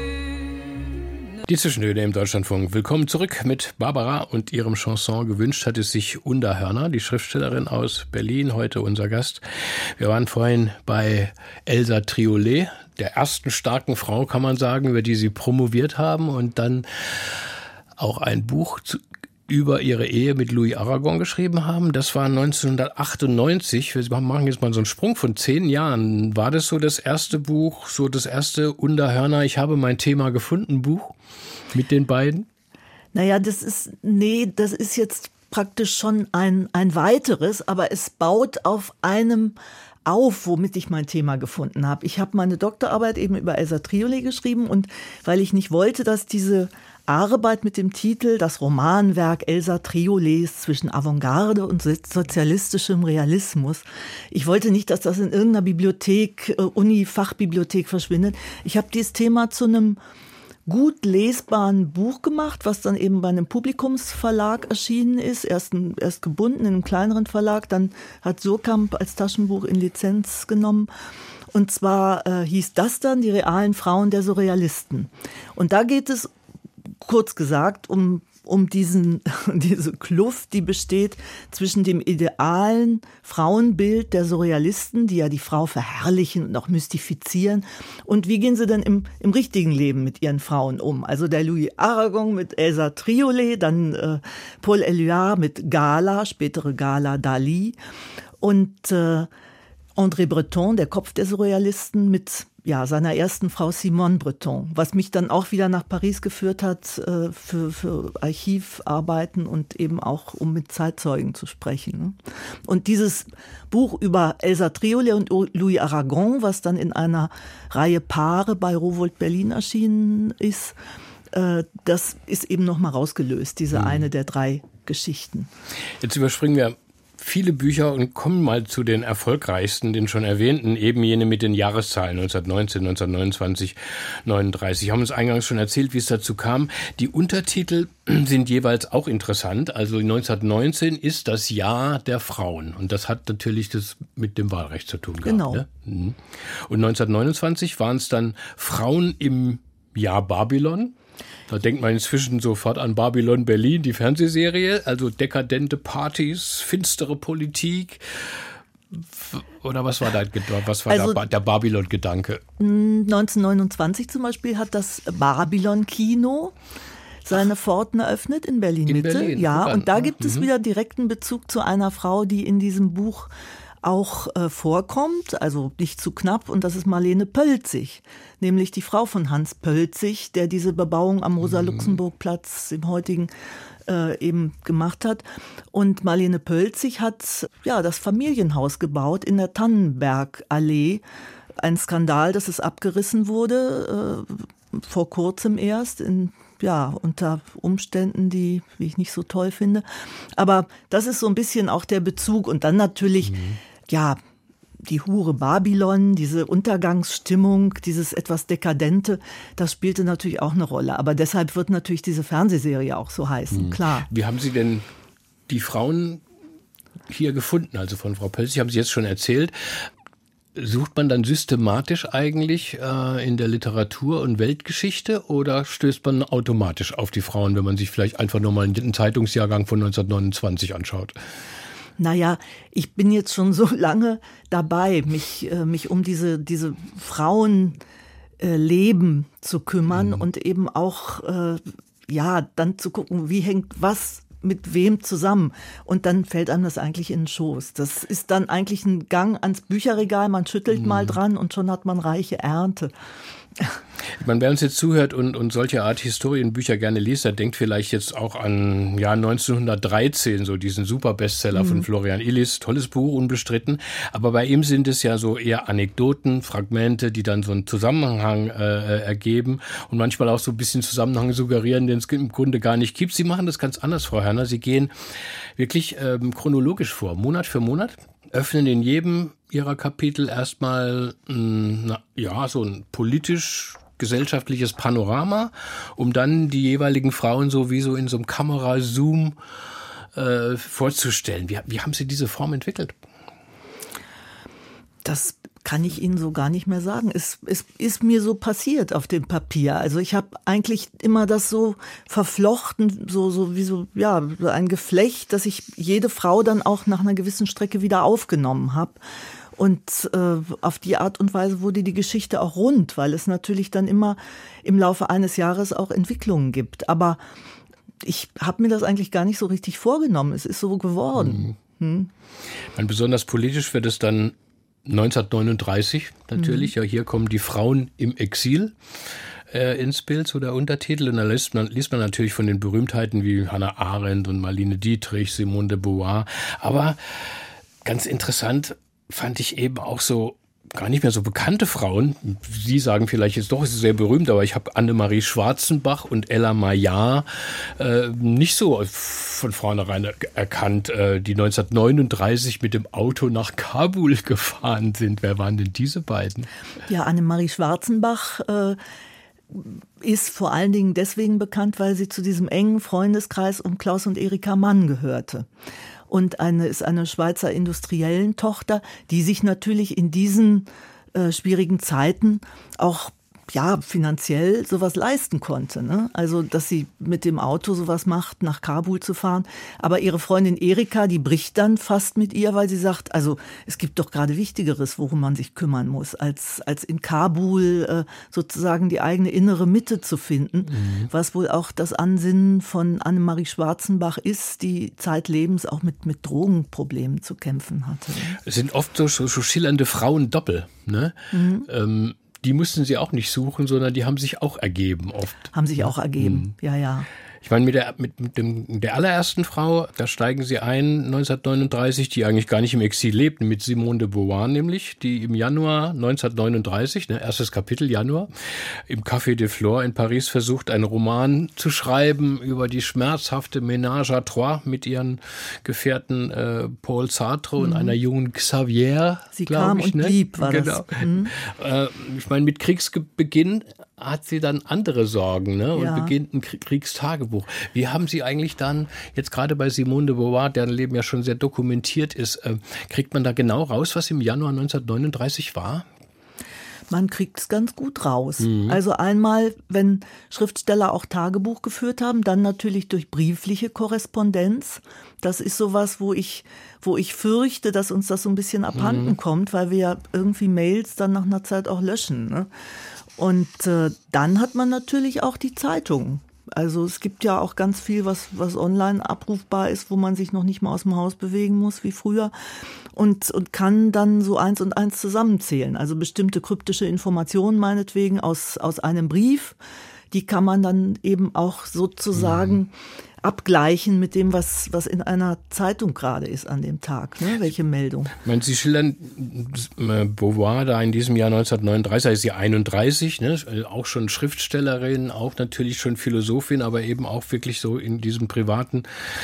C: Die Zwischentöne im Deutschlandfunk. Willkommen zurück mit Barbara und ihrem Chanson. Gewünscht hat es sich Unter-Hörner, die Schriftstellerin aus Berlin, heute unser Gast. Wir waren vorhin bei Elsa Triolet, der ersten starken Frau, kann man sagen, über die Sie promoviert haben und dann auch ein Buch über ihre Ehe mit Louis Aragon geschrieben haben. Das war 1998. Wir machen jetzt mal so einen Sprung von 10 Jahren. War das so das erste Buch, so das erste Unter-Hörner, ich habe mein Thema gefunden Buch mit den beiden?
D: Naja, das ist jetzt praktisch schon ein weiteres, aber es baut auf einem auf, womit ich mein Thema gefunden habe. Ich habe meine Doktorarbeit eben über Elsa Triolet geschrieben und weil ich nicht wollte, dass diese Arbeit mit dem Titel Das Romanwerk Elsa Triolets zwischen Avantgarde und sozialistischem Realismus. Ich wollte nicht, dass das in irgendeiner Bibliothek, Uni-Fachbibliothek verschwindet. Ich habe dieses Thema zu einem gut lesbaren Buch gemacht, was dann eben bei einem Publikumsverlag erschienen ist. Erst gebunden in einem kleineren Verlag, dann hat Surkamp als Taschenbuch in Lizenz genommen. Und zwar hieß das dann Die realen Frauen der Surrealisten. Und da geht es, kurz gesagt, um diese Kluft, die besteht zwischen dem idealen Frauenbild der Surrealisten, die ja die Frau verherrlichen und auch mystifizieren, und wie gehen sie denn im richtigen Leben mit ihren Frauen um? Also der Louis Aragon mit Elsa Triolet, dann Paul Éluard mit Gala, spätere Gala Dali, und André Breton, der Kopf der Surrealisten, mit seiner ersten Frau Simone Breton, was mich dann auch wieder nach Paris geführt hat für Archivarbeiten und eben auch, um mit Zeitzeugen zu sprechen. Und dieses Buch über Elsa Triolet und Louis Aragon, was dann in einer Reihe Paare bei Rowohlt Berlin erschienen ist, das ist eben nochmal rausgelöst, diese eine der 3 Geschichten.
C: Jetzt überspringen wir viele Bücher und kommen mal zu den erfolgreichsten, den schon erwähnten, eben jene mit den Jahreszahlen 1919, 1929, 39. Wir haben uns eingangs schon erzählt, wie es dazu kam. Die Untertitel sind jeweils auch interessant. Also 1919 ist das Jahr der Frauen. Und das hat natürlich das mit dem Wahlrecht zu tun gehabt.
D: Genau.
C: Ne? Und 1929 waren es dann Frauen im Jahr Babylon. Da denkt man inzwischen sofort an Babylon Berlin, die Fernsehserie, also dekadente Partys, finstere Politik. Oder was war da der Babylon-Gedanke?
D: 1929 zum Beispiel hat das Babylon-Kino seine Pforten eröffnet in Berlin-Mitte. Ja, und da gibt es wieder direkten Bezug zu einer Frau, die in diesem Buch auch vorkommt, also nicht zu knapp, und das ist Marlene Pölzig, nämlich die Frau von Hans Pölzig, der diese Bebauung am Rosa-Luxemburg-Platz im heutigen eben gemacht hat. Und Marlene Pölzig hat das Familienhaus gebaut in der Tannenbergallee. Ein Skandal, dass es abgerissen wurde, vor kurzem erst, unter Umständen, wie ich nicht so toll finde. Aber das ist so ein bisschen auch der Bezug. Und dann natürlich, die Hure Babylon, diese Untergangsstimmung, dieses etwas Dekadente, das spielte natürlich auch eine Rolle. Aber deshalb wird natürlich diese Fernsehserie auch so heißen, klar.
C: Wie haben Sie denn die Frauen hier gefunden? Also von Frau Pölzig haben Sie jetzt schon erzählt. Sucht man dann systematisch eigentlich in der Literatur und Weltgeschichte oder stößt man automatisch auf die Frauen, wenn man sich vielleicht einfach nur mal einen Zeitungsjahrgang von 1929 anschaut?
D: Naja, ich bin jetzt schon so lange dabei, mich um diese Frauenleben zu kümmern und eben auch dann zu gucken, wie hängt was mit wem zusammen. Und dann fällt einem das eigentlich in den Schoß. Das ist dann eigentlich ein Gang ans Bücherregal, man schüttelt mal dran und schon hat man reiche Ernte.
C: Ich meine, wer uns jetzt zuhört und solche Art Historienbücher gerne liest, der denkt vielleicht jetzt auch an 1913, so diesen Super-Bestseller von Florian Illis. Tolles Buch, unbestritten. Aber bei ihm sind es ja so eher Anekdoten, Fragmente, die dann so einen Zusammenhang ergeben und manchmal auch so ein bisschen Zusammenhang suggerieren, den es im Grunde gar nicht gibt. Sie machen das ganz anders, Frau Hörner. Sie gehen wirklich chronologisch vor, Monat für Monat. Öffnen in jedem ihrer Kapitel erstmal so ein politisch-gesellschaftliches Panorama, um dann die jeweiligen Frauen so wie so in so einem Kamerazoom vorzustellen. Wie haben Sie diese Form entwickelt?
D: Das kann ich Ihnen so gar nicht mehr sagen. Es ist mir so passiert auf dem Papier. Also ich habe eigentlich immer das so verflochten, so wie ein Geflecht, dass ich jede Frau dann auch nach einer gewissen Strecke wieder aufgenommen habe. Und auf die Art und Weise wurde die Geschichte auch rund, weil es natürlich dann immer im Laufe eines Jahres auch Entwicklungen gibt. Aber ich habe mir das eigentlich gar nicht so richtig vorgenommen. Es ist so geworden.
C: Besonders politisch wird es dann 1939 natürlich. Ja, hier kommen die Frauen im Exil ins Bild, so der Untertitel. Und da liest man natürlich von den Berühmtheiten wie Hannah Arendt und Marlene Dietrich, Simone de Beauvoir. Aber ganz interessant fand ich eben auch so gar nicht mehr so bekannte Frauen. Sie sagen vielleicht jetzt doch, es ist sehr berühmt, aber ich habe Annemarie Schwarzenbach und Ella Maillard nicht so von vornherein erkannt, die 1939 mit dem Auto nach Kabul gefahren sind. Wer waren denn diese beiden?
D: Ja, Annemarie Schwarzenbach ist vor allen Dingen deswegen bekannt, weil sie zu diesem engen Freundeskreis um Klaus und Erika Mann gehörte. Und ist eine Schweizer Industriellentochter, die sich natürlich in diesen schwierigen Zeiten auch finanziell sowas leisten konnte. Ne? Also, dass sie mit dem Auto sowas macht, nach Kabul zu fahren. Aber ihre Freundin Erika, die bricht dann fast mit ihr, weil sie sagt, also es gibt doch gerade Wichtigeres, worum man sich kümmern muss, als in Kabul sozusagen die eigene innere Mitte zu finden, was wohl auch das Ansinnen von Annemarie Schwarzenbach ist, die zeitlebens auch mit Drogenproblemen zu kämpfen hatte.
C: Es sind oft so schillernde Frauendoppel, ne? Die mussten sie auch nicht suchen, sondern die haben sich auch ergeben oft.
D: Haben sich auch ergeben, ja.
C: Ich meine, mit der allerersten Frau, da steigen sie ein, 1939, die eigentlich gar nicht im Exil lebt, mit Simone de Beauvoir nämlich, die im Januar 1939, erstes Kapitel Januar, im Café de Flore in Paris versucht, einen Roman zu schreiben über die schmerzhafte Ménage à trois mit ihren Gefährten Paul Sartre und einer jungen Xavier.
D: Sie kam und blieb, war
C: genau. Das. Ich meine, mit Kriegsbeginn hat sie dann andere Sorgen, ne? Und beginnt ein Kriegstagebuch. Wie haben Sie eigentlich dann, jetzt gerade bei Simone de Beauvoir, deren Leben ja schon sehr dokumentiert ist, kriegt man da genau raus, was im Januar 1939 war?
D: Man kriegt es ganz gut raus. Also einmal, wenn Schriftsteller auch Tagebuch geführt haben, dann natürlich durch briefliche Korrespondenz. Das ist sowas, wo ich fürchte, dass uns das so ein bisschen abhanden kommt, weil wir ja irgendwie Mails dann nach einer Zeit auch löschen, ne? Und dann hat man natürlich auch die Zeitungen. Also es gibt ja auch ganz viel, was online abrufbar ist, wo man sich noch nicht mal aus dem Haus bewegen muss wie früher und kann dann so 1 und 1 zusammenzählen. Also bestimmte kryptische Informationen meinetwegen aus einem Brief, die kann man dann eben auch sozusagen abgleichen mit dem, was in einer Zeitung gerade ist an dem Tag, ne? Welche Meldung.
C: Ich meine, Sie schildern Beauvoir da in diesem Jahr 1939, da ist sie 31, ne? Auch schon Schriftstellerin, auch natürlich schon Philosophin, aber eben auch wirklich so in diesem privaten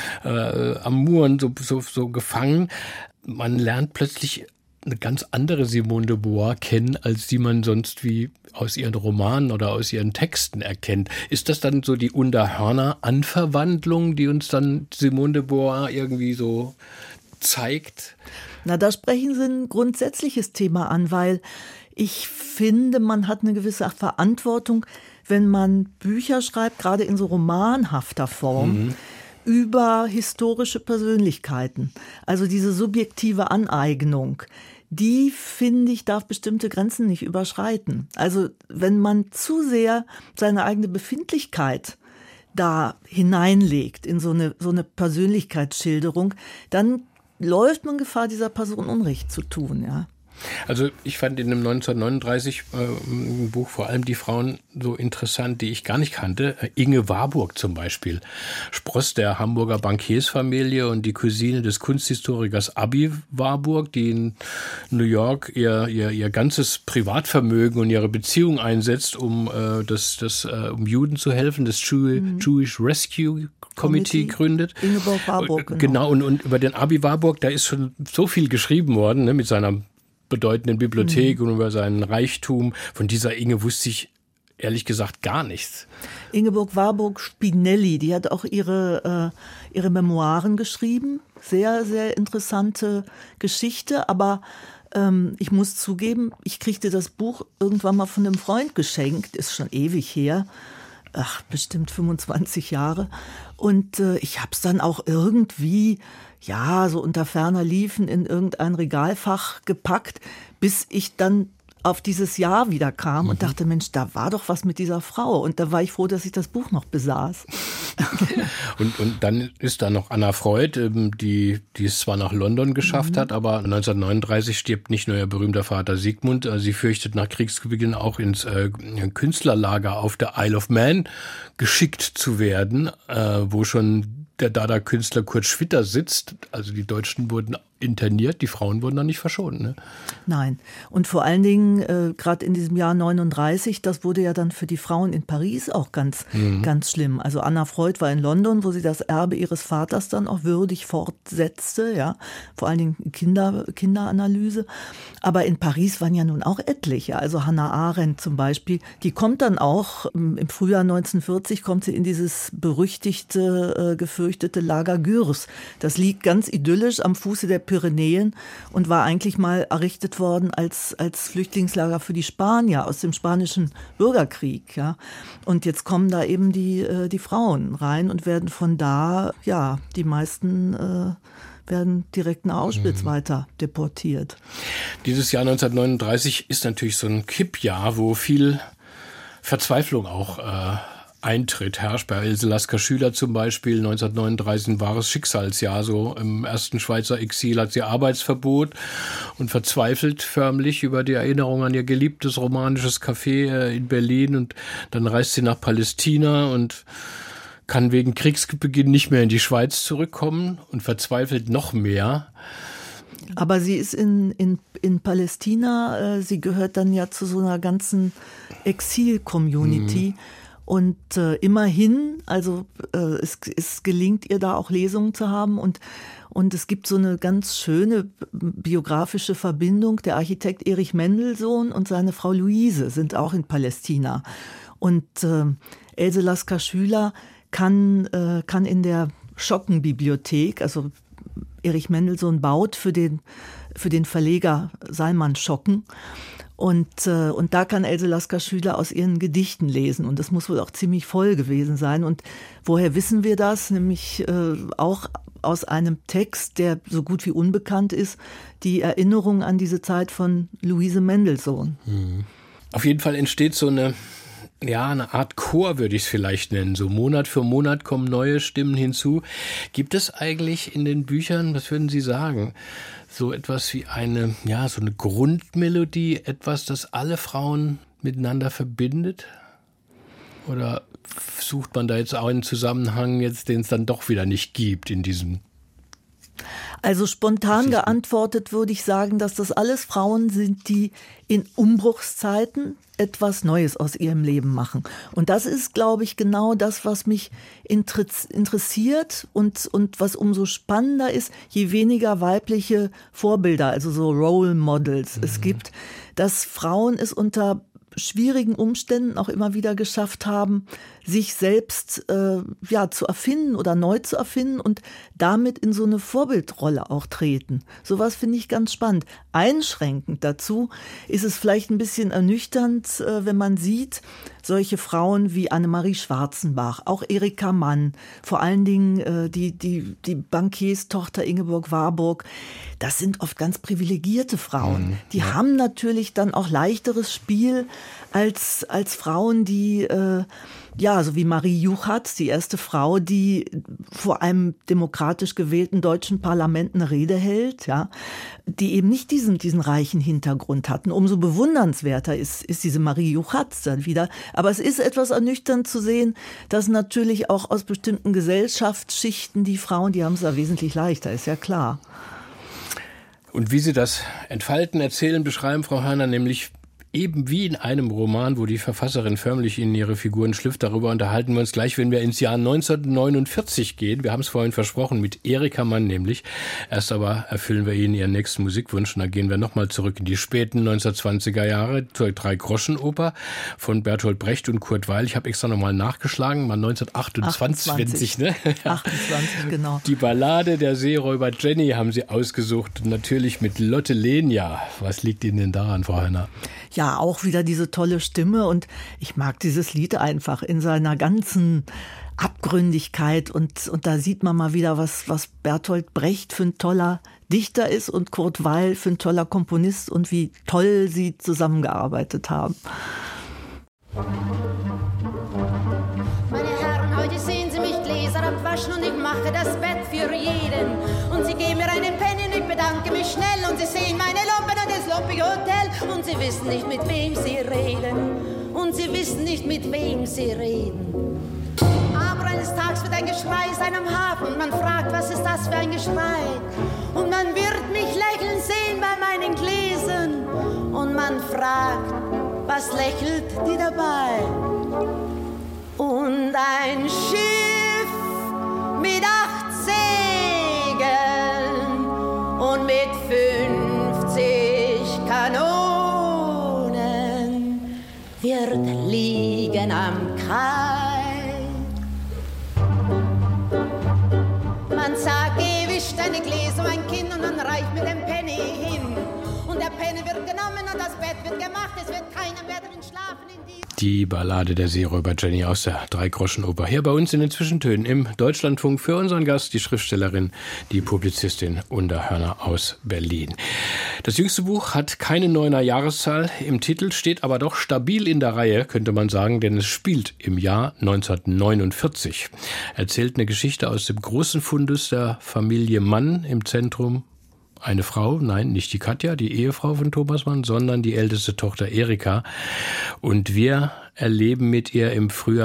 C: Amuren so gefangen. Man lernt plötzlich eine ganz andere Simone de Beauvoir kennen, als die man sonst wie aus ihren Romanen oder aus ihren Texten erkennt. Ist das dann so die Unter-Hörner-Anverwandlung, die uns dann Simone de Beauvoir irgendwie so zeigt?
D: Na, da sprechen Sie ein grundsätzliches Thema an, weil ich finde, man hat eine gewisse Verantwortung, wenn man Bücher schreibt, gerade in so romanhafter Form, über historische Persönlichkeiten. Also diese subjektive Aneignung, die, finde ich, darf bestimmte Grenzen nicht überschreiten. Also wenn man zu sehr seine eigene Befindlichkeit da hineinlegt in so eine Persönlichkeitsschilderung, dann läuft man Gefahr, dieser Person Unrecht zu tun, ja.
C: Also ich fand in dem 1939 Buch vor allem die Frauen so interessant, die ich gar nicht kannte. Inge Warburg zum Beispiel, Spross der Hamburger Bankiersfamilie und die Cousine des Kunsthistorikers Abi Warburg, die in New York ihr ganzes Privatvermögen und ihre Beziehung einsetzt, um um Juden zu helfen, das Jewish Rescue Committee gründet.
D: Ingeborg Warburg,
C: genau. Und über den Abi Warburg, da ist schon so viel geschrieben worden, ne, mit seiner bedeutenden Bibliothek und über seinen Reichtum. Von dieser Inge wusste ich ehrlich gesagt gar nichts.
D: Ingeborg Warburg Spinelli, die hat auch ihre Memoiren geschrieben. Sehr, sehr interessante Geschichte, aber ich muss zugeben, ich kriegte das Buch irgendwann mal von einem Freund geschenkt, ist schon ewig her. Bestimmt 25 Jahre. Und ich habe es dann auch irgendwie, so unter ferner Liefen in irgendein Regalfach gepackt, bis ich dann auf dieses Jahr wieder kam und dachte, Mensch, da war doch was mit dieser Frau. Und da war ich froh, dass ich das Buch noch besaß.
C: Und dann ist da noch Anna Freud, die es zwar nach London geschafft hat, aber 1939 stirbt nicht nur ihr berühmter Vater Sigmund, sie fürchtet nach Kriegsbeginn auch ins Künstlerlager auf der Isle of Man geschickt zu werden, wo schon der Dada-Künstler Kurt Schwitter sitzt. Also die Deutschen wurden interniert, die Frauen wurden dann nicht verschont. Ne?
D: Nein. Und vor allen Dingen, gerade in diesem Jahr 39, das wurde ja dann für die Frauen in Paris auch ganz schlimm. Also Anna Freud Freud war in London, wo sie das Erbe ihres Vaters dann auch würdig fortsetzte, ja, vor allen Dingen Kinderanalyse. Aber in Paris waren ja nun auch etliche, also Hannah Arendt zum Beispiel, die kommt dann auch, im Frühjahr 1940 kommt sie in dieses berüchtigte, gefürchtete Lager Gürs. Das liegt ganz idyllisch am Fuße der Pyrenäen und war eigentlich mal errichtet worden als Flüchtlingslager für die Spanier aus dem spanischen Bürgerkrieg, ja. Und jetzt kommen da eben die Frauen rein und werden von da, ja, die meisten werden direkt nach Auschwitz weiter deportiert.
C: Dieses Jahr 1939 ist natürlich so ein Kippjahr, wo viel Verzweiflung auch herrscht. Bei Else Lasker-Schüler zum Beispiel 1939 ein wahres Schicksalsjahr. So im ersten Schweizer Exil hat sie Arbeitsverbot und verzweifelt förmlich über die Erinnerung an ihr geliebtes romanisches Café in Berlin. Und dann reist sie nach Palästina und kann wegen Kriegsbeginn nicht mehr in die Schweiz zurückkommen und verzweifelt noch mehr.
D: Aber sie ist in Palästina, sie gehört dann ja zu so einer ganzen Exil-Community. Und immerhin, also es gelingt ihr da auch Lesungen zu haben und es gibt so eine ganz schöne biografische Verbindung. Der Architekt Erich Mendelssohn und seine Frau Luise sind auch in Palästina. Und Else Lasker-Schüler kann in der Schocken-Bibliothek, also Erich Mendelssohn baut für den Verleger Salman Schocken. Und da kann Else Lasker-Schüler aus ihren Gedichten lesen. Und das muss wohl auch ziemlich voll gewesen sein. Und woher wissen wir das? Nämlich auch aus einem Text, der so gut wie unbekannt ist, die Erinnerung an diese Zeit von Luise Mendelssohn.
C: Auf jeden Fall entsteht so eine Art Chor, würde ich es vielleicht nennen. So Monat für Monat kommen neue Stimmen hinzu. Gibt es eigentlich in den Büchern, was würden Sie sagen, so etwas wie eine Grundmelodie, etwas, das alle Frauen miteinander verbindet? Oder sucht man da jetzt auch einen Zusammenhang, den es dann doch wieder nicht gibt in diesem?
D: Also spontan geantwortet würde ich sagen, dass das alles Frauen sind, die in Umbruchszeiten etwas Neues aus ihrem Leben machen. Und das ist, glaube ich, genau das, was mich interessiert und was umso spannender ist, je weniger weibliche Vorbilder, also so Role Models es gibt, dass Frauen es unter schwierigen Umständen auch immer wieder geschafft haben, sich selbst zu erfinden oder neu zu erfinden und damit in so eine Vorbildrolle auch treten. Sowas finde ich ganz spannend. Einschränkend dazu ist es vielleicht ein bisschen ernüchternd, wenn man sieht, solche Frauen wie Annemarie Schwarzenbach, auch Erika Mann, vor allen Dingen die Bankierstochter Ingeborg Warburg, das sind oft ganz privilegierte Frauen. Die haben natürlich dann auch leichteres Spiel als Frauen, die so wie Marie Juchatz, die erste Frau, die vor einem demokratisch gewählten deutschen Parlament eine Rede hält, ja, die eben nicht diesen reichen Hintergrund hatten. Umso bewundernswerter ist diese Marie Juchatz dann wieder. Aber es ist etwas ernüchternd zu sehen, dass natürlich auch aus bestimmten Gesellschaftsschichten die Frauen, die haben es ja wesentlich leichter, ist ja klar.
C: Und wie Sie das entfalten, erzählen, beschreiben, Frau Hörner, nämlich eben wie in einem Roman, wo die Verfasserin förmlich in ihre Figuren schlüpft. Darüber unterhalten wir uns gleich, wenn wir ins Jahr 1949 gehen. Wir haben es vorhin versprochen, mit Erika Mann nämlich. Erst aber erfüllen wir Ihnen Ihren nächsten Musikwunsch. Und dann gehen wir nochmal zurück in die späten 1920er Jahre zur Drei-Groschen-Oper von Bertolt Brecht und Kurt Weill. Ich habe extra nochmal nachgeschlagen, mal 1928, ne?
D: 28, genau.
C: Die Ballade der Seeräuber Jenny haben Sie ausgesucht. Natürlich mit Lotte Lenya. Was liegt Ihnen denn daran, Frau Hörner?
D: Ja, auch wieder diese tolle Stimme und ich mag dieses Lied einfach in seiner ganzen Abgründigkeit und da sieht man mal wieder, was Bertolt Brecht für ein toller Dichter ist und Kurt Weill für ein toller Komponist und wie toll sie zusammengearbeitet haben.
G: Meine Herren, heute sehen Sie mich Gläser abwaschen und ich mache das Bett für jeden. Und Sie geben mir einen Penny und ich bedanke mich schnell. Und Sie sehen meine Lumpen und das lumpige Hotel. Und Sie wissen nicht, mit wem Sie reden. Und Sie wissen nicht, mit wem Sie reden. Aber eines Tages wird ein Geschrei sein am Hafen. Und man fragt, was ist das für ein Geschrei? Und man wird mich lächeln sehen bei meinen Gläsern. Und man fragt, was lächelt die dabei? Und ein Schiff wird liegen am Kreis. Man sagt, gewisch deine Gläser, mein Kind, und man reicht mit dem Penny hin. Und der Penny wird genommen und das Bett wird gemacht, es wird keiner mehr drin schlafen in diesem...
C: Die Ballade der Seeräuber Jenny aus der Dreigroschenoper. Hier bei uns in den Zwischentönen im Deutschlandfunk für unseren Gast, die Schriftstellerin, die Publizistin Unda Hörner aus Berlin. Das jüngste Buch hat keine 9er Jahreszahl. Im Titel steht aber doch stabil in der Reihe, könnte man sagen, denn es spielt im Jahr 1949. Erzählt eine Geschichte aus dem großen Fundus der Familie Mann, im Zentrum eine Frau, nein, nicht die Katja, die Ehefrau von Thomas Mann, sondern die älteste Tochter Erika. Und wir erleben mit ihr im Frühjahr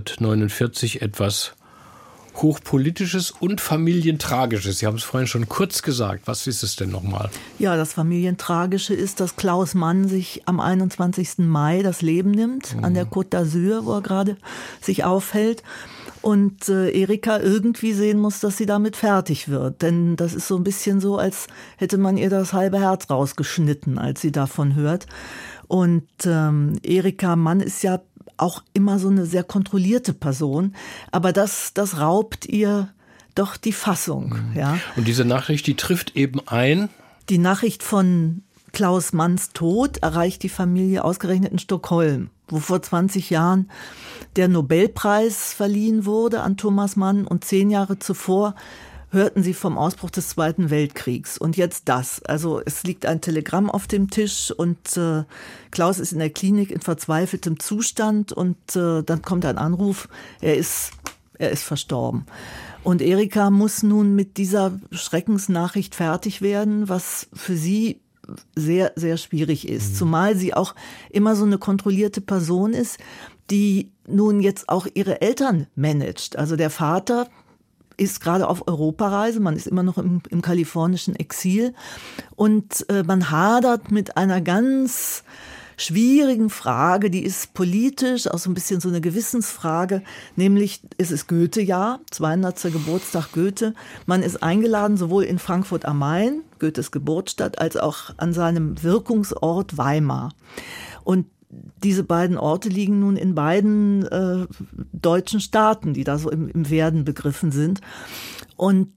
C: 1949 etwas Hochpolitisches und Familientragisches. Sie haben es vorhin schon kurz gesagt. Was ist es denn nochmal?
D: Ja, das Familientragische ist, dass Klaus Mann sich am 21. Mai das Leben nimmt, an der Côte d'Azur, wo er gerade sich aufhält. Und Erika irgendwie sehen muss, dass sie damit fertig wird. Denn das ist so ein bisschen so, als hätte man ihr das halbe Herz rausgeschnitten, als sie davon hört. Und Erika Mann ist ja auch immer so eine sehr kontrollierte Person. Aber das raubt ihr doch die Fassung. Ja.
C: Und diese Nachricht, die trifft eben ein.
D: Die Nachricht von Klaus Manns Tod erreicht die Familie ausgerechnet in Stockholm, wo vor 20 Jahren der Nobelpreis verliehen wurde an Thomas Mann, und 10 Jahre zuvor hörten sie vom Ausbruch des Zweiten Weltkriegs. Und jetzt das. Also es liegt ein Telegramm auf dem Tisch und Klaus ist in der Klinik in verzweifeltem Zustand, und dann kommt ein Anruf, er ist verstorben. Und Erika muss nun mit dieser Schreckensnachricht fertig werden, was für sie sehr, sehr schwierig ist. Zumal sie auch immer so eine kontrollierte Person ist, die nun jetzt auch ihre Eltern managt. Also der Vater ist gerade auf Europareise, man ist immer noch im kalifornischen Exil, und man hadert mit einer ganz schwierigen Frage, die ist politisch, auch so ein bisschen so eine Gewissensfrage, nämlich es ist Goethe-Jahr, 200. Geburtstag Goethe. Man ist eingeladen, sowohl in Frankfurt am Main, Goethes Geburtsstadt, als auch an seinem Wirkungsort Weimar. Und diese beiden Orte liegen nun in beiden deutschen Staaten, die da so im Werden begriffen sind. Und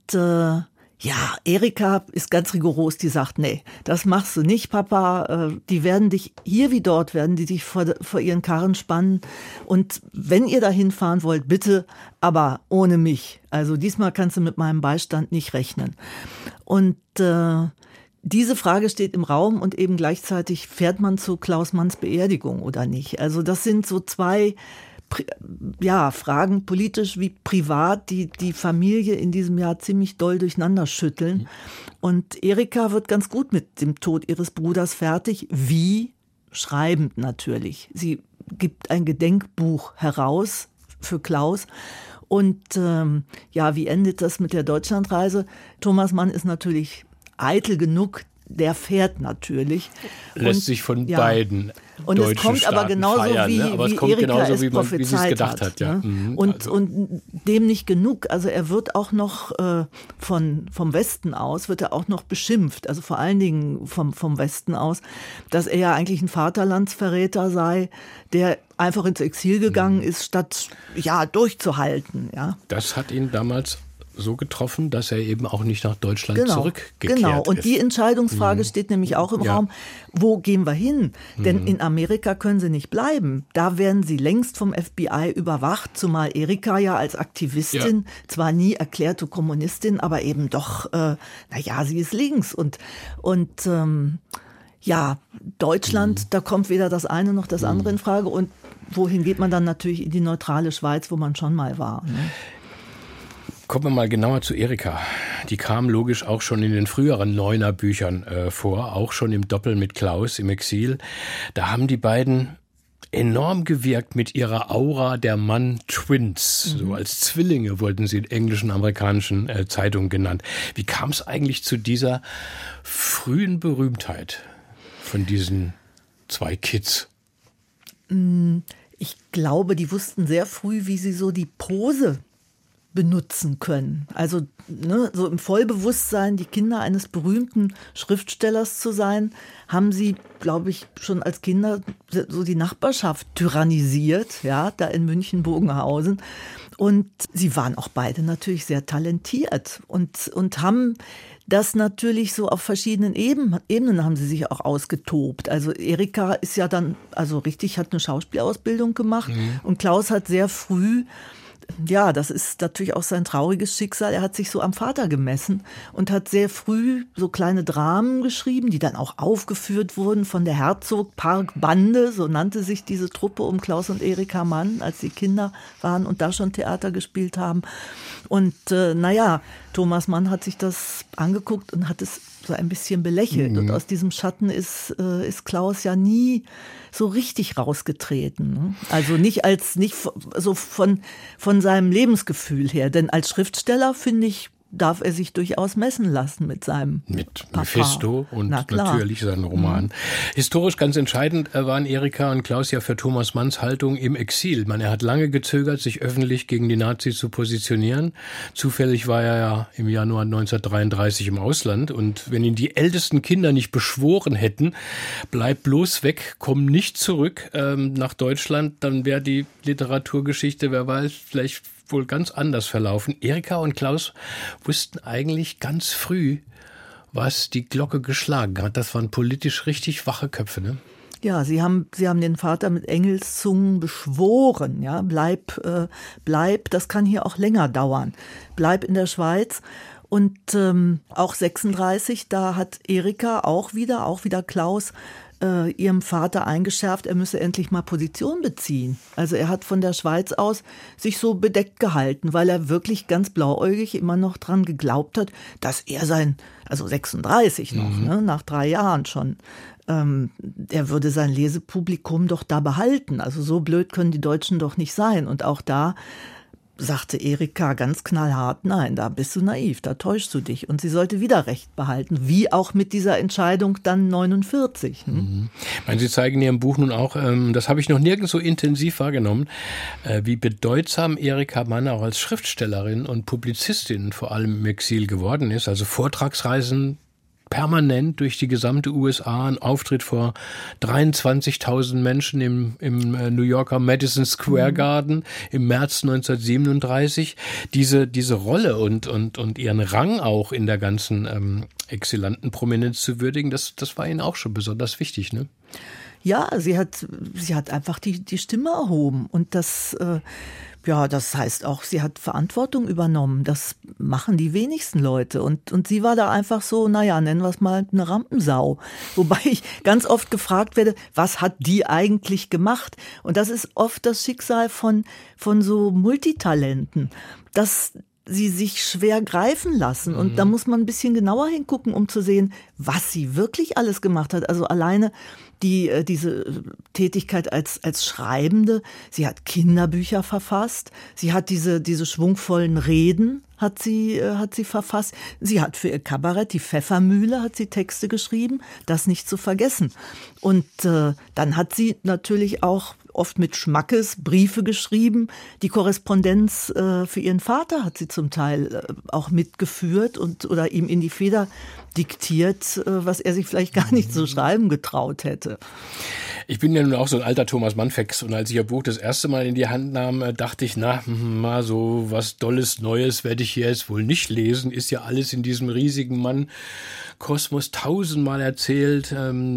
D: Erika ist ganz rigoros, die sagt, nee, das machst du nicht, Papa. Die werden dich, hier wie dort, werden die dich vor ihren Karren spannen. Und wenn ihr dahin fahren wollt, bitte, aber ohne mich. Also diesmal kannst du mit meinem Beistand nicht rechnen. Und diese Frage steht im Raum, und eben gleichzeitig fährt man zu Klaus Manns Beerdigung oder nicht. Also das sind so zwei Fragen, politisch wie privat, die Familie in diesem Jahr ziemlich doll durcheinander schütteln. Und Erika wird ganz gut mit dem Tod ihres Bruders fertig, wie schreibend natürlich. Sie gibt ein Gedenkbuch heraus für Klaus. Und wie endet das mit der Deutschlandreise? Thomas Mann ist natürlich eitel genug, der fährt natürlich.
C: Lässt sich von beiden
D: und
C: deutschen
D: es kommt
C: Staaten
D: aber genauso
C: feiern,
D: wie,
C: ne? Aber es kommt
D: Erika
C: genauso,
D: es
C: wie sie es gedacht hat. Ja.
D: Ne? Und dem nicht genug. Also er wird auch noch vom Westen aus, wird er auch noch beschimpft. Also vor allen Dingen vom Westen aus, dass er ja eigentlich ein Vaterlandsverräter sei, der einfach ins Exil gegangen ist, statt durchzuhalten. Ja.
C: Das hat ihn damals so getroffen, dass er eben auch nicht nach Deutschland zurückgekehrt ist.
D: Genau, und die Entscheidungsfrage steht nämlich auch im Raum, wo gehen wir hin? Denn in Amerika können sie nicht bleiben. Da werden sie längst vom FBI überwacht, zumal Erika ja als Aktivistin, zwar nie erklärte Kommunistin, aber eben doch, sie ist links. Und Deutschland, da kommt weder das eine noch das andere in Frage. Und wohin geht man dann? Natürlich in die neutrale Schweiz, wo man schon mal war. Ne?
C: Kommen wir mal genauer zu Erika. Die kam logisch auch schon in den früheren Neuner-Büchern vor, auch schon im Doppel mit Klaus im Exil. Da haben die beiden enorm gewirkt mit ihrer Aura der Mann-Twins. So als Zwillinge wurden sie in englischen, amerikanischen Zeitungen genannt. Wie kam es eigentlich zu dieser frühen Berühmtheit von diesen zwei Kids?
D: Ich glaube, die wussten sehr früh, wie sie so die Pose benutzen können. Also so im Vollbewusstsein, die Kinder eines berühmten Schriftstellers zu sein, haben sie, glaube ich, schon als Kinder so die Nachbarschaft tyrannisiert, ja, da in München-Bogenhausen. Und sie waren auch beide natürlich sehr talentiert und haben das natürlich so auf verschiedenen Ebenen haben sie sich auch ausgetobt. Also Erika ist ja dann, also richtig, hat eine Schauspielausbildung gemacht und Klaus hat sehr früh, ja, das ist natürlich auch sein trauriges Schicksal. Er hat sich so am Vater gemessen und hat sehr früh so kleine Dramen geschrieben, die dann auch aufgeführt wurden von der Herzog-Park-Bande, so nannte sich diese Truppe um Klaus und Erika Mann, als sie Kinder waren und da schon Theater gespielt haben. Und Thomas Mann hat sich das angeguckt und hat es so ein bisschen belächelt. Und aus diesem Schatten ist Klaus ja nie so richtig rausgetreten. Also nicht so von seinem Lebensgefühl her. Denn als Schriftsteller, finde ich, darf er sich durchaus messen lassen mit seinem Papa.
C: Mephisto und natürlich seinen Roman. Historisch ganz entscheidend waren Erika und Klaus ja für Thomas Manns Haltung im Exil. Er hat lange gezögert, sich öffentlich gegen die Nazis zu positionieren. Zufällig war er ja im Januar 1933 im Ausland. Und wenn ihn die ältesten Kinder nicht beschworen hätten, bleib bloß weg, komm nicht zurück nach Deutschland, dann wäre die Literaturgeschichte, wer weiß, vielleicht wohl ganz anders verlaufen. Erika und Klaus wussten eigentlich ganz früh, was die Glocke geschlagen hat. Das waren politisch richtig wache Köpfe, ne?
D: Ja, sie haben den Vater mit Engelszungen beschworen, ja, bleib, das kann hier auch länger dauern. Bleib in der Schweiz. Und auch 36, da hat Erika auch wieder Klaus ihrem Vater eingeschärft, er müsse endlich mal Position beziehen. Also er hat von der Schweiz aus sich so bedeckt gehalten, weil er wirklich ganz blauäugig immer noch dran geglaubt hat, dass er 36 noch, ne, nach 3 Jahren schon, er würde sein Lesepublikum doch da behalten. Also so blöd können die Deutschen doch nicht sein. Und auch da sagte Erika ganz knallhart, nein, da bist du naiv, da täuschst du dich. Und sie sollte wieder Recht behalten, wie auch mit dieser Entscheidung dann 49.
C: Sie zeigen in Ihrem Buch nun auch, das habe ich noch nirgends so intensiv wahrgenommen, wie bedeutsam Erika Mann auch als Schriftstellerin und Publizistin vor allem im Exil geworden ist. Also Vortragsreisen permanent durch die gesamte USA, ein Auftritt vor 23.000 Menschen im New Yorker Madison Square Garden im März 1937. Diese Rolle und ihren Rang auch in der ganzen exilanten Prominenz zu würdigen, das war ihnen auch schon besonders wichtig, ne?
D: Ja, sie hat einfach die Stimme erhoben und das heißt auch, sie hat Verantwortung übernommen. Das machen die wenigsten Leute. Und sie war da einfach so, nennen wir es mal eine Rampensau. Wobei ich ganz oft gefragt werde, was hat die eigentlich gemacht? Und das ist oft das Schicksal von so Multitalenten, dass sie sich schwer greifen lassen. Und da muss man ein bisschen genauer hingucken, um zu sehen, was sie wirklich alles gemacht hat. Also alleine diese Tätigkeit als Schreibende. Sie hat Kinderbücher verfasst. Sie hat diese schwungvollen Reden hat sie verfasst. Sie hat für ihr Kabarett, die Pfeffermühle, hat sie Texte geschrieben. Das nicht zu vergessen. Und dann hat sie natürlich auch oft mit Schmackes Briefe geschrieben. Die Korrespondenz für ihren Vater hat sie zum Teil auch mitgeführt oder ihm in die Feder diktiert, was er sich vielleicht gar nicht zu schreiben getraut hätte.
C: Ich bin ja nun auch so ein alter Thomas Mann-Fex und als ich Ihr Buch das erste Mal in die Hand nahm, dachte ich, mal so was Dolles, Neues werde ich hier jetzt wohl nicht lesen. Ist ja alles in diesem riesigen Mann-Kosmos 1000-mal erzählt.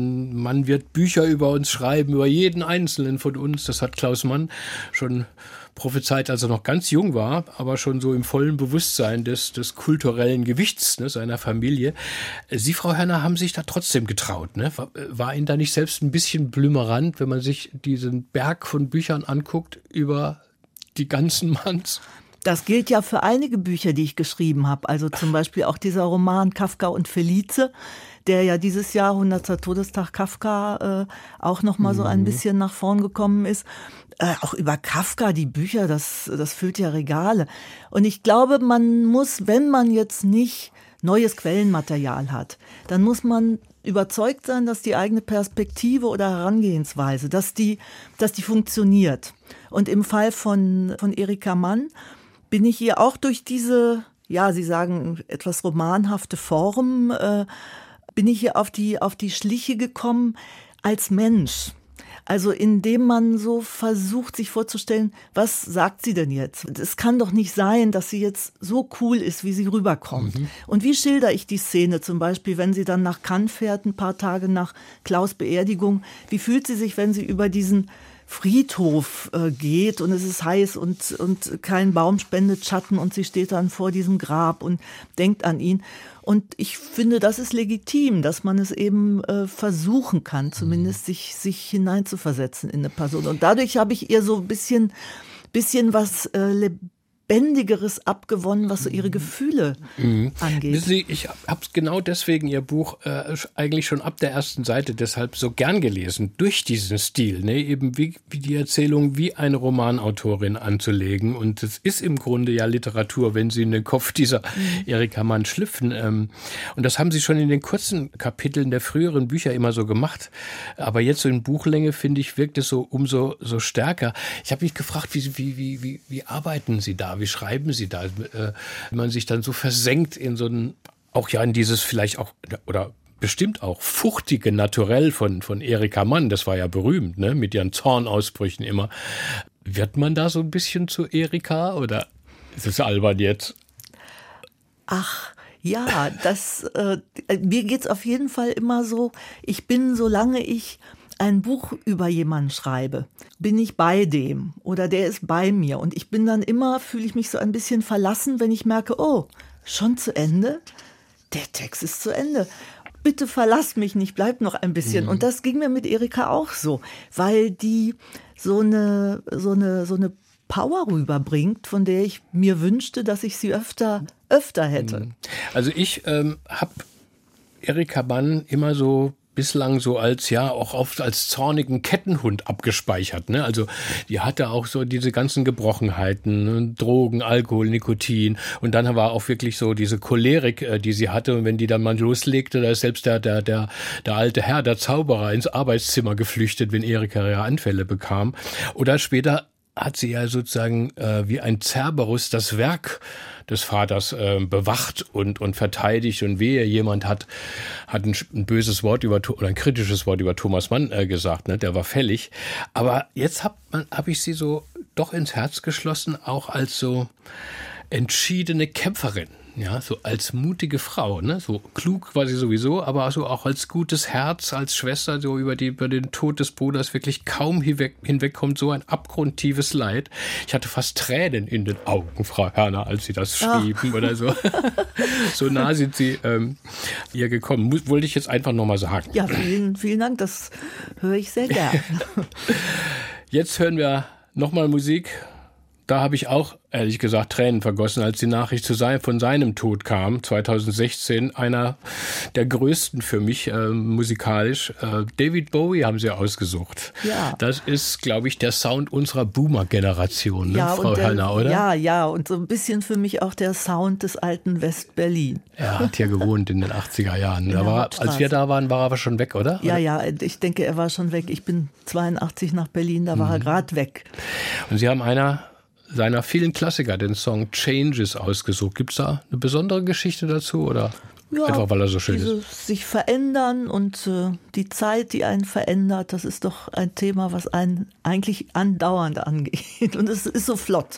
C: Man wird Bücher über uns schreiben, über jeden Einzelnen von uns. Das hat Klaus Mann schon prophezeit, als er noch ganz jung war, aber schon so im vollen Bewusstsein des kulturellen Gewichts, ne, seiner Familie. Sie, Frau Hörner, haben sich da trotzdem getraut. Ne? War Ihnen da nicht selbst ein bisschen blümerant, wenn man sich diesen Berg von Büchern anguckt über die ganzen Manns?
D: Das gilt ja für einige Bücher, die ich geschrieben habe. Also zum Beispiel auch dieser Roman Kafka und Felice, der ja dieses Jahr, 100. Todestag Kafka, auch noch mal so ein bisschen nach vorn gekommen ist. Auch über Kafka, die Bücher, das füllt ja Regale. Und ich glaube, man muss, wenn man jetzt nicht neues Quellenmaterial hat, dann muss man überzeugt sein, dass die eigene Perspektive oder Herangehensweise, dass die funktioniert. Und im Fall von Erika Mann, bin ich ihr auch durch diese, ja, Sie sagen, etwas romanhafte Form, bin ich ihr auf die Schliche gekommen als Mensch. Also indem man so versucht, sich vorzustellen, was sagt sie denn jetzt? Es kann doch nicht sein, dass sie jetzt so cool ist, wie sie rüberkommt. Und wie schildere ich die Szene zum Beispiel, wenn sie dann nach Cannes fährt, ein paar Tage nach Klaus' Beerdigung? Wie fühlt sie sich, wenn sie über diesen Friedhof geht und es ist heiß und kein Baum spendet Schatten und sie steht dann vor diesem Grab und denkt an ihn. Und ich finde, das ist legitim, dass man es eben versuchen kann, zumindest sich hineinzuversetzen in eine Person. Und dadurch habe ich ihr so ein bisschen was Lebendigeres abgewonnen, was so ihre Gefühle angeht.
C: Wissen Sie, ich habe genau deswegen Ihr Buch eigentlich schon ab der ersten Seite deshalb so gern gelesen, durch diesen Stil, ne? Eben wie die Erzählung wie eine Romanautorin anzulegen. Und es ist im Grunde ja Literatur, wenn Sie in den Kopf dieser Erika Mann schlüpfen. Und das haben Sie schon in den kurzen Kapiteln der früheren Bücher immer so gemacht. Aber jetzt so in Buchlänge, finde ich, wirkt es so umso so stärker. Ich habe mich gefragt, wie arbeiten Sie da? Wie schreiben Sie da, wenn man sich dann so versenkt in so ein, auch ja in dieses vielleicht auch, oder bestimmt auch fuchtige Naturell von Erika Mann, das war ja berühmt, ne, mit ihren Zornausbrüchen immer. Wird man da so ein bisschen zu Erika oder ist es albern jetzt?
D: Ach, ja, mir geht's auf jeden Fall immer so, ich bin, solange ich ein Buch über jemanden schreibe, bin ich bei dem oder der ist bei mir. Und ich bin dann immer, fühle ich mich so ein bisschen verlassen, wenn ich merke, oh, schon zu Ende? Der Text ist zu Ende. Bitte verlass mich nicht, bleib noch ein bisschen. Und das ging mir mit Erika auch so, weil die so eine Power rüberbringt, von der ich mir wünschte, dass ich sie öfter hätte.
C: Also ich habe Erika Mann immer so bislang so als, ja, auch oft als zornigen Kettenhund abgespeichert, ne? Also, die hatte auch so diese ganzen Gebrochenheiten, Drogen, Alkohol, Nikotin. Und dann war auch wirklich so diese Cholerik, die sie hatte. Und wenn die dann mal loslegte, da ist selbst der alte Herr, der Zauberer, ins Arbeitszimmer geflüchtet, wenn Erika ja Anfälle bekam. Oder später hat sie ja sozusagen wie ein Cerberus das Werk des Vaters bewacht und verteidigt, und wehe, jemand hat ein böses Wort oder ein kritisches Wort über Thomas Mann gesagt, ne? Der war fällig. Aber jetzt hab ich sie so doch ins Herz geschlossen, auch als so entschiedene Kämpferin. Ja, so als mutige Frau, ne? So klug war sie sowieso, aber so auch als gutes Herz, als Schwester, so über den Tod des Bruders wirklich kaum hinwegkommt, so ein abgrundtiefes Leid. Ich hatte fast Tränen in den Augen, Frau Hörner, als Sie das schrieben oder so. So nah sind Sie ihr gekommen. Wollte ich jetzt einfach nochmal sagen.
D: Ja, vielen, vielen Dank, das höre ich sehr gern.
C: Jetzt hören wir nochmal Musik. Da habe ich auch, ehrlich gesagt, Tränen vergossen, als die Nachricht von seinem Tod kam, 2016. Einer der größten für mich musikalisch. David Bowie haben sie ausgesucht. Ja. Das ist, glaube ich, der Sound unserer Boomer-Generation, ne, ja, Frau Hörner, oder?
D: Ja, und so ein bisschen für mich auch der Sound des alten West-Berlin.
C: Er hat hier gewohnt in den 80er Jahren. Als wir da waren, war er aber schon weg, oder?
D: Ja, ich denke, er war schon weg. Ich bin 82 nach Berlin, da war er gerade weg.
C: Und Sie haben seiner vielen Klassiker, den Song Changes, ausgesucht. Gibt es da eine besondere Geschichte dazu oder einfach, weil er so schön ist?
D: Sich verändern und die Zeit, die einen verändert, das ist doch ein Thema, was einen eigentlich andauernd angeht. Und es ist so flott.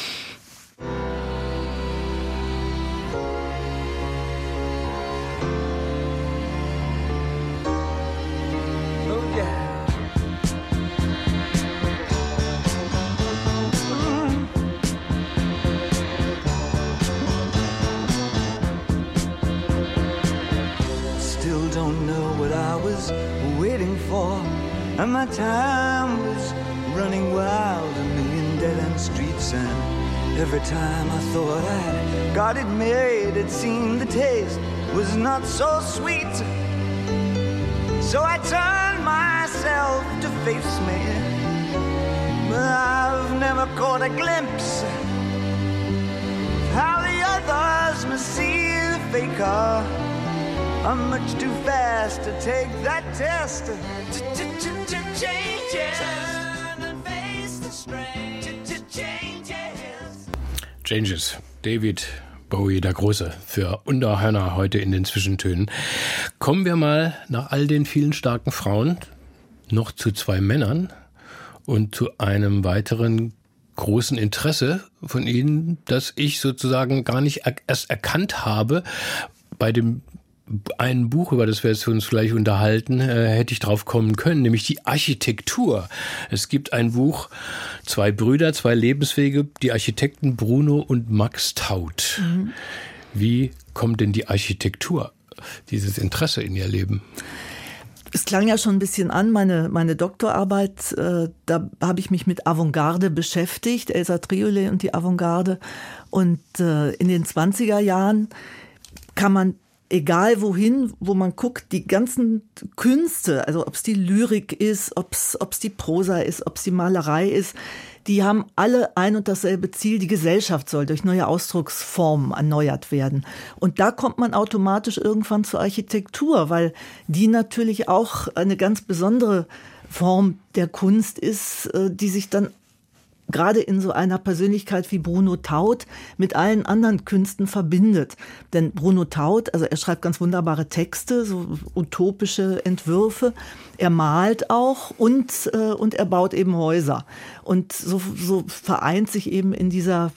H: And my time was running wild, a million dead-end streets. And every time I thought I'd got it made, it seemed the taste was not so sweet. So I turned myself to face me, but I've never caught a glimpse of how the others must see the faker. I'm much too fast to take that test.
C: Changes. David Bowie, der Große, für Unter-Hörner heute in den Zwischentönen. Kommen wir mal nach all den vielen starken Frauen noch zu 2 Männern und zu einem weiteren großen Interesse von Ihnen, das ich sozusagen gar nicht erst erkannt habe. Bei dem einen Buch, über das wir jetzt uns gleich unterhalten, hätte ich drauf kommen können, nämlich die Architektur. Es gibt ein Buch, 2 Brüder, 2 Lebenswege, die Architekten Bruno und Max Taut. Mhm. Wie kommt denn die Architektur, dieses Interesse in Ihr Leben?
D: Es klang ja schon ein bisschen an, meine Doktorarbeit, da habe ich mich mit Avantgarde beschäftigt, Elsa Triolet und die Avantgarde. Und in den 20er Jahren kann man, egal wohin, wo man guckt, die ganzen Künste, also ob es die Lyrik ist, ob es die Prosa ist, ob es die Malerei ist, die haben alle ein und dasselbe Ziel. Die Gesellschaft soll durch neue Ausdrucksformen erneuert werden. Und da kommt man automatisch irgendwann zur Architektur, weil die natürlich auch eine ganz besondere Form der Kunst ist, die sich dann gerade in so einer Persönlichkeit wie Bruno Taut mit allen anderen Künsten verbindet. Denn Bruno Taut, also er schreibt ganz wunderbare Texte, so utopische Entwürfe. Er malt auch und er baut eben Häuser. Und so vereint sich eben in dieser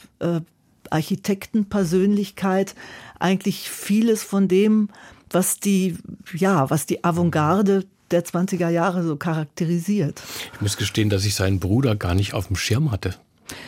D: Architektenpersönlichkeit eigentlich vieles von dem, was die Avantgarde der 20er Jahre so charakterisiert.
C: Ich muss gestehen, dass ich seinen Bruder gar nicht auf dem Schirm hatte.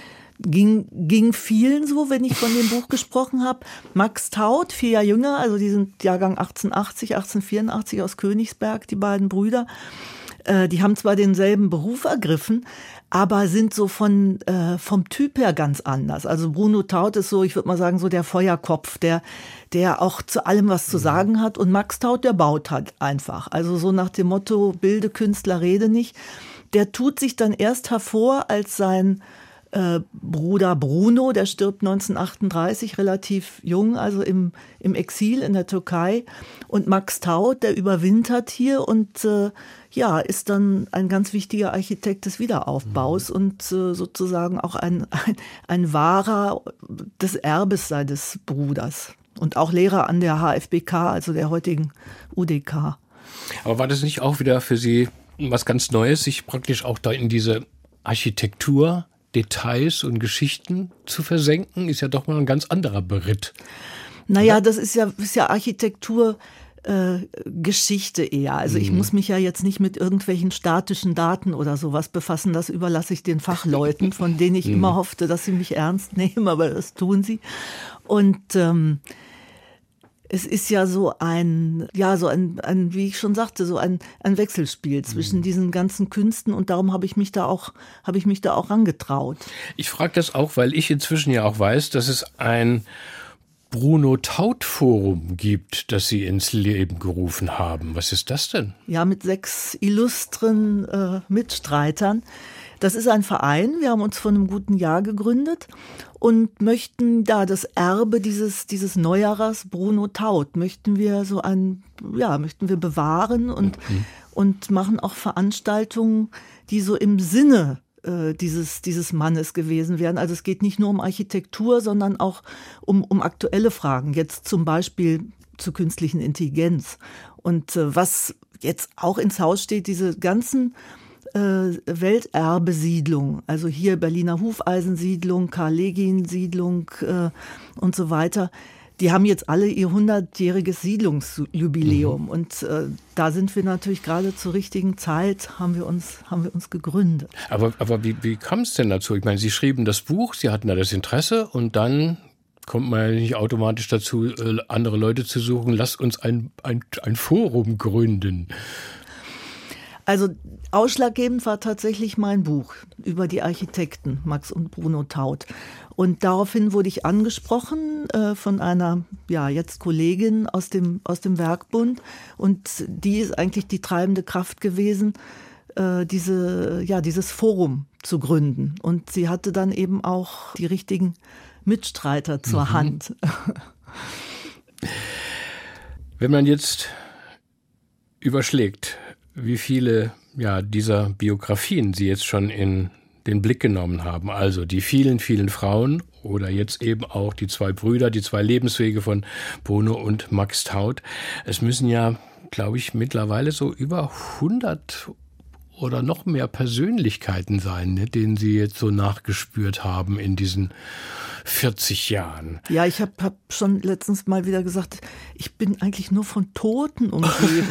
D: Ging vielen so, wenn ich von dem Buch gesprochen habe. Max Taut, 4 Jahre jünger, also die sind Jahrgang 1880, 1884 aus Königsberg, die beiden Brüder. Die haben zwar denselben Beruf ergriffen, aber sind so vom Typ her ganz anders. Also Bruno Taut ist so, ich würde mal sagen, so der Feuerkopf, der auch zu allem was zu sagen hat. Und Max Taut, der baut halt einfach. Also so nach dem Motto, bilde Künstler, rede nicht. Der tut sich dann erst hervor als sein Bruder Bruno, der stirbt 1938, relativ jung, also im Exil in der Türkei. Und Max Taut, der überwintert hier und ist dann ein ganz wichtiger Architekt des Wiederaufbaus und sozusagen auch ein Wahrer des Erbes seines Bruders. Und auch Lehrer an der HFBK, also der heutigen UDK.
C: Aber war das nicht auch wieder für Sie was ganz Neues, sich praktisch auch da in diese Architektur, Details und Geschichten zu versenken? Ist ja doch mal ein ganz anderer Beritt.
D: Naja, das ist ja Architektur, Geschichte eher. Also ich muss mich ja jetzt nicht mit irgendwelchen statischen Daten oder sowas befassen. Das überlasse ich den Fachleuten, von denen ich immer hoffte, dass sie mich ernst nehmen, aber das tun sie. Und es ist ja wie ich schon sagte, so ein Wechselspiel zwischen diesen ganzen Künsten und darum habe ich mich da auch rangetraut.
C: Ich frage das auch, weil ich inzwischen ja auch weiß, dass es ein Bruno-Taut-Forum gibt, das Sie ins Leben gerufen haben. Was ist das denn?
D: Ja, mit 6 illustren Mitstreitern. Das ist ein Verein, wir haben uns vor einem guten Jahr gegründet und möchten da das Erbe dieses Neuerers Bruno Taut, möchten wir bewahren und machen auch Veranstaltungen, die so im Sinne dieses Mannes gewesen wären. Also es geht nicht nur um Architektur, sondern auch um aktuelle Fragen. Jetzt zum Beispiel zur künstlichen Intelligenz. Und was jetzt auch ins Haus steht, diese ganzen Welterbesiedlung, also hier Berliner Hufeisensiedlung, Karl-Legien-Siedlung und so weiter, die haben jetzt alle ihr 100-jähriges Siedlungsjubiläum und da sind wir natürlich gerade zur richtigen Zeit, haben wir uns gegründet.
C: Aber wie kam es denn dazu? Ich meine, Sie schrieben das Buch, Sie hatten da das Interesse und dann kommt man ja nicht automatisch dazu, andere Leute zu suchen. Lass uns ein Forum gründen.
D: Also ausschlaggebend war tatsächlich mein Buch über die Architekten, Max und Bruno Taut. Und daraufhin wurde ich angesprochen von einer jetzt Kollegin aus dem Werkbund. Und die ist eigentlich die treibende Kraft gewesen, dieses Forum zu gründen. Und sie hatte dann eben auch die richtigen Mitstreiter zur Hand.
C: Wenn man jetzt überschlägt, wie viele dieser Biografien Sie jetzt schon in den Blick genommen haben. Also die vielen, vielen Frauen oder jetzt eben auch die 2 Brüder, die 2 Lebenswege von Bruno und Max Taut. Es müssen ja, glaube ich, mittlerweile so über 100 oder noch mehr Persönlichkeiten sein, ne, denen Sie jetzt so nachgespürt haben in diesen 40 Jahren.
D: Ja, ich hab schon letztens mal wieder gesagt, ich bin eigentlich nur von Toten umgeben.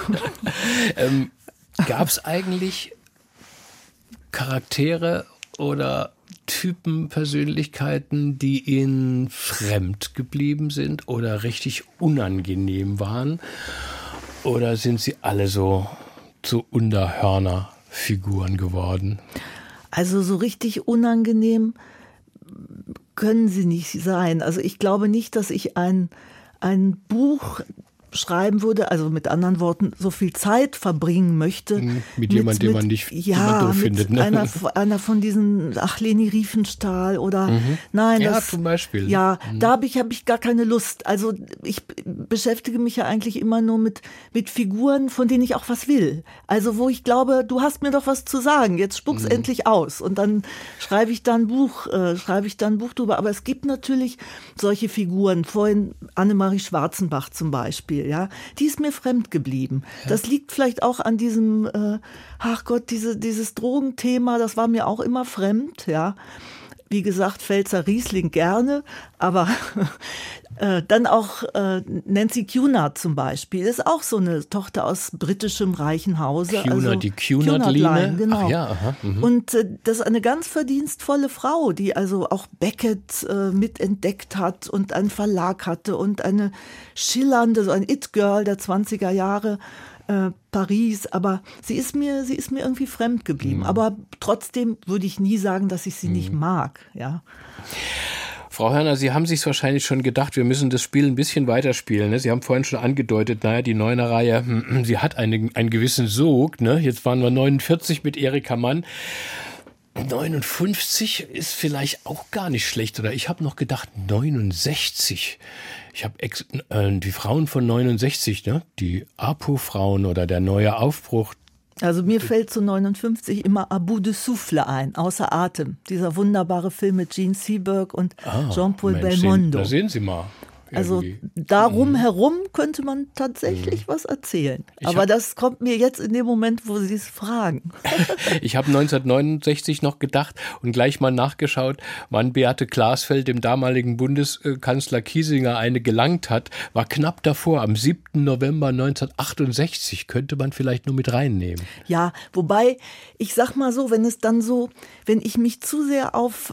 C: Gab es eigentlich Charaktere oder Typen, Persönlichkeiten, die Ihnen fremd geblieben sind oder richtig unangenehm waren? Oder sind sie alle so zu Unterhörner-Figuren geworden?
D: Also so richtig unangenehm können sie nicht sein. Also ich glaube nicht, dass ich ein Buch schreiben würde, also mit anderen Worten, so viel Zeit verbringen möchte.
C: Mit jemandem, den man nicht doof findet. Ne?
D: Einer von diesen, Leni Riefenstahl oder, nein.
C: Ja, zum Beispiel.
D: Ja, da hab ich gar keine Lust. Also ich beschäftige mich ja eigentlich immer nur mit Figuren, von denen ich auch was will. Also wo ich glaube, du hast mir doch was zu sagen, jetzt spuck's endlich aus. Und dann schreibe ich da ein Buch drüber. Aber es gibt natürlich solche Figuren, vorhin Annemarie Schwarzenbach zum Beispiel. Ja, die ist mir fremd geblieben. Ja. Das liegt vielleicht auch an diesem, dieses Drogenthema, das war mir auch immer fremd, ja. Wie gesagt, Pfälzer Riesling gerne, aber dann auch Nancy Cunard zum Beispiel, ist auch so eine Tochter aus britischem reichen Hause.
C: Die Cunard-Line,
D: genau.
C: Ach ja, aha.
D: Und das ist eine ganz verdienstvolle Frau, die also auch Beckett mitentdeckt hat und einen Verlag hatte und eine schillernde, so ein It-Girl der 20er Jahre, Paris, aber sie ist mir irgendwie fremd geblieben. Aber trotzdem würde ich nie sagen, dass ich sie nicht mag. Ja.
C: Frau Hörner, Sie haben sich wahrscheinlich schon gedacht, wir müssen das Spiel ein bisschen weiterspielen. Ne? Sie haben vorhin schon angedeutet, die Neuner-Reihe, sie hat einen gewissen Sog. Ne? Jetzt waren wir 49 mit Erika Mann. 59 ist vielleicht auch gar nicht schlecht. Oder ich habe noch gedacht, 69. Ich habe die Frauen von 69, ne? Die APO-Frauen oder der neue Aufbruch.
D: Also mir fällt zu 59 immer À bout de souffle ein, außer Atem. Dieser wunderbare Film mit Gene Seberg und Jean-Paul Belmondo.
C: Da sehen Sie mal.
D: Also darum herum könnte man tatsächlich was erzählen. Aber das kommt mir jetzt in dem Moment, wo Sie es fragen.
C: Ich habe 1969 noch gedacht und gleich mal nachgeschaut, wann Beate Glasfeld dem damaligen Bundeskanzler Kiesinger eine gelangt hat, war knapp davor, am 7. November 1968. Könnte man vielleicht nur mit reinnehmen.
D: Ja, wobei, ich sag mal so, wenn ich mich zu sehr auf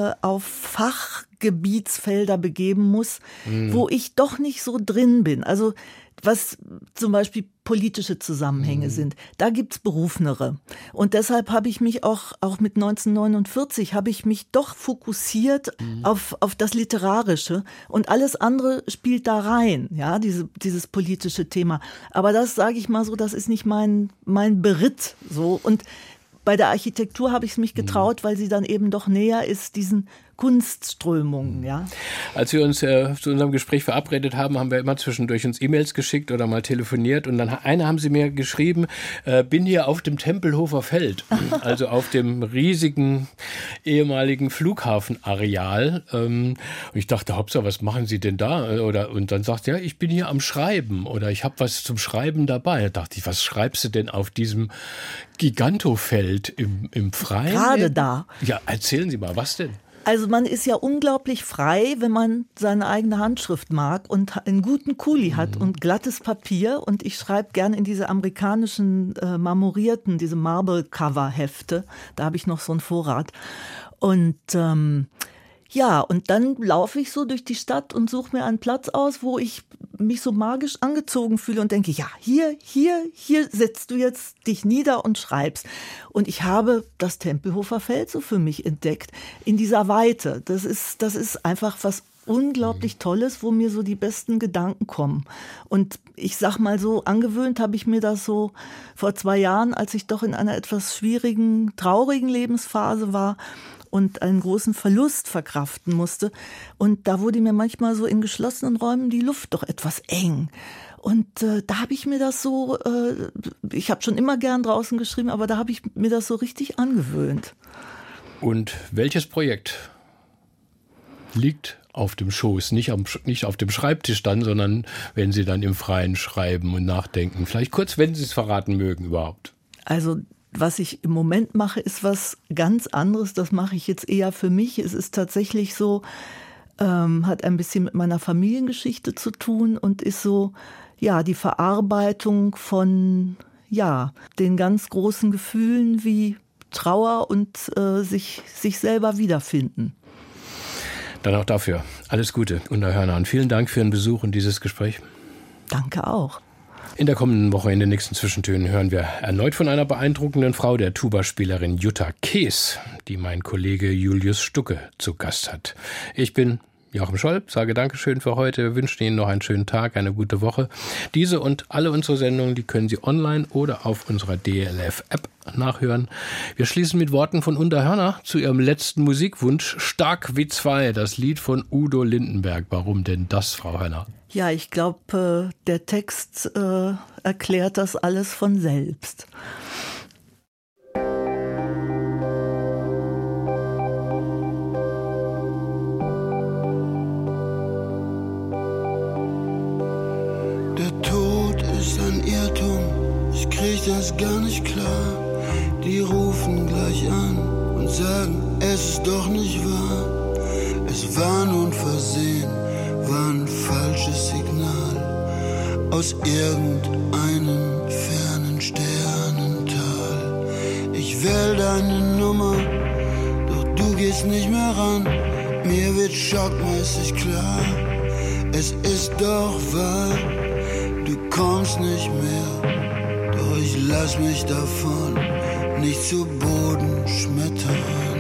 D: Fachgebietsfelder begeben muss, wo ich doch nicht so drin bin. Also was zum Beispiel politische Zusammenhänge sind, da gibt's berufenere. Und deshalb habe ich mich auch mit 1949 habe ich mich doch fokussiert auf das Literarische und alles andere spielt da rein, ja, dieses politische Thema. Aber das, sage ich mal so, das ist nicht mein Beritt so. Und bei der Architektur habe ich es mich getraut, weil sie dann eben doch näher ist diesen Kunstströmungen, ja.
C: Als wir uns zu unserem Gespräch verabredet haben, haben wir immer zwischendurch uns E-Mails geschickt oder mal telefoniert und dann haben sie mir geschrieben, bin hier auf dem Tempelhofer Feld, also auf dem riesigen ehemaligen Flughafenareal. Und ich dachte, Hauptsache, was machen Sie denn da? Und dann sagt er, ja, ich bin hier am Schreiben oder ich habe was zum Schreiben dabei. Da dachte ich, was schreibst du denn auf diesem Gigantofeld im Freien?
D: Gerade da.
C: Ja, erzählen Sie mal, was denn?
D: Also man ist ja unglaublich frei, wenn man seine eigene Handschrift mag und einen guten Kuli hat und glattes Papier. Und ich schreibe gerne in diese amerikanischen marmorierten, diese Marble-Cover-Hefte. Da habe ich noch so einen Vorrat. Und ja, und dann laufe ich so durch die Stadt und suche mir einen Platz aus, wo ich mich so magisch angezogen fühle und denke, ja, hier setzt du jetzt dich nieder und schreibst. Und ich habe das Tempelhofer Feld so für mich entdeckt, in dieser Weite. Das ist einfach was unglaublich Tolles, wo mir so die besten Gedanken kommen. Und ich sag mal so, angewöhnt habe ich mir das so vor 2 Jahren, als ich doch in einer etwas schwierigen, traurigen Lebensphase war und einen großen Verlust verkraften musste. Und da wurde mir manchmal so in geschlossenen Räumen die Luft doch etwas eng. Und da habe ich mir das so, ich habe schon immer gern draußen geschrieben, aber da habe ich mir das so richtig angewöhnt.
C: Und welches Projekt liegt auf dem Schoß, nicht auf dem Schreibtisch dann, sondern wenn Sie dann im Freien schreiben und nachdenken? Vielleicht kurz, wenn Sie es verraten mögen überhaupt.
D: Also was ich im Moment mache, ist was ganz anderes. Das mache ich jetzt eher für mich. Es ist tatsächlich so, hat ein bisschen mit meiner Familiengeschichte zu tun und ist so, ja, die Verarbeitung von, ja, den ganz großen Gefühlen wie Trauer und sich selber wiederfinden.
C: Dann auch dafür alles Gute, Unda Hörner. Und vielen Dank für Ihren Besuch und dieses Gespräch.
D: Danke auch.
C: In der kommenden Woche in den nächsten Zwischentönen hören wir erneut von einer beeindruckenden Frau, der Tubaspielerin Jutta Kees, die mein Kollege Julius Stucke zu Gast hat. Ich bin Joachim Scholl, sage Dankeschön für heute. Wir wünschen Ihnen noch einen schönen Tag, eine gute Woche. Diese und alle unsere Sendungen, die können Sie online oder auf unserer DLF-App nachhören. Wir schließen mit Worten von Unda Hörner zu ihrem letzten Musikwunsch. Stark wie zwei, das Lied von Udo Lindenberg. Warum denn das, Frau Hörner?
D: Ja, ich glaube, der Text erklärt das alles von selbst.
I: Der Tod ist ein Irrtum, ich krieg das gar nicht klar. Die rufen gleich an und sagen, es ist doch nicht wahr. Es war nun Versehen, war ein falsches Signal aus irgendeinem fernen Sternental. Ich wähl deine Nummer, doch du gehst nicht mehr ran. Mir wird schockmäßig klar, es ist doch wahr. Du kommst nicht mehr, doch ich lass mich davon nicht zu Boden schmettern.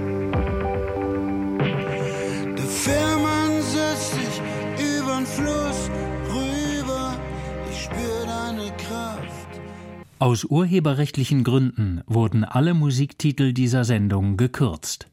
I: Der Fährmann setzt sich übern Fluss rüber, ich spür deine Kraft.
B: Aus urheberrechtlichen Gründen wurden alle Musiktitel dieser Sendung gekürzt.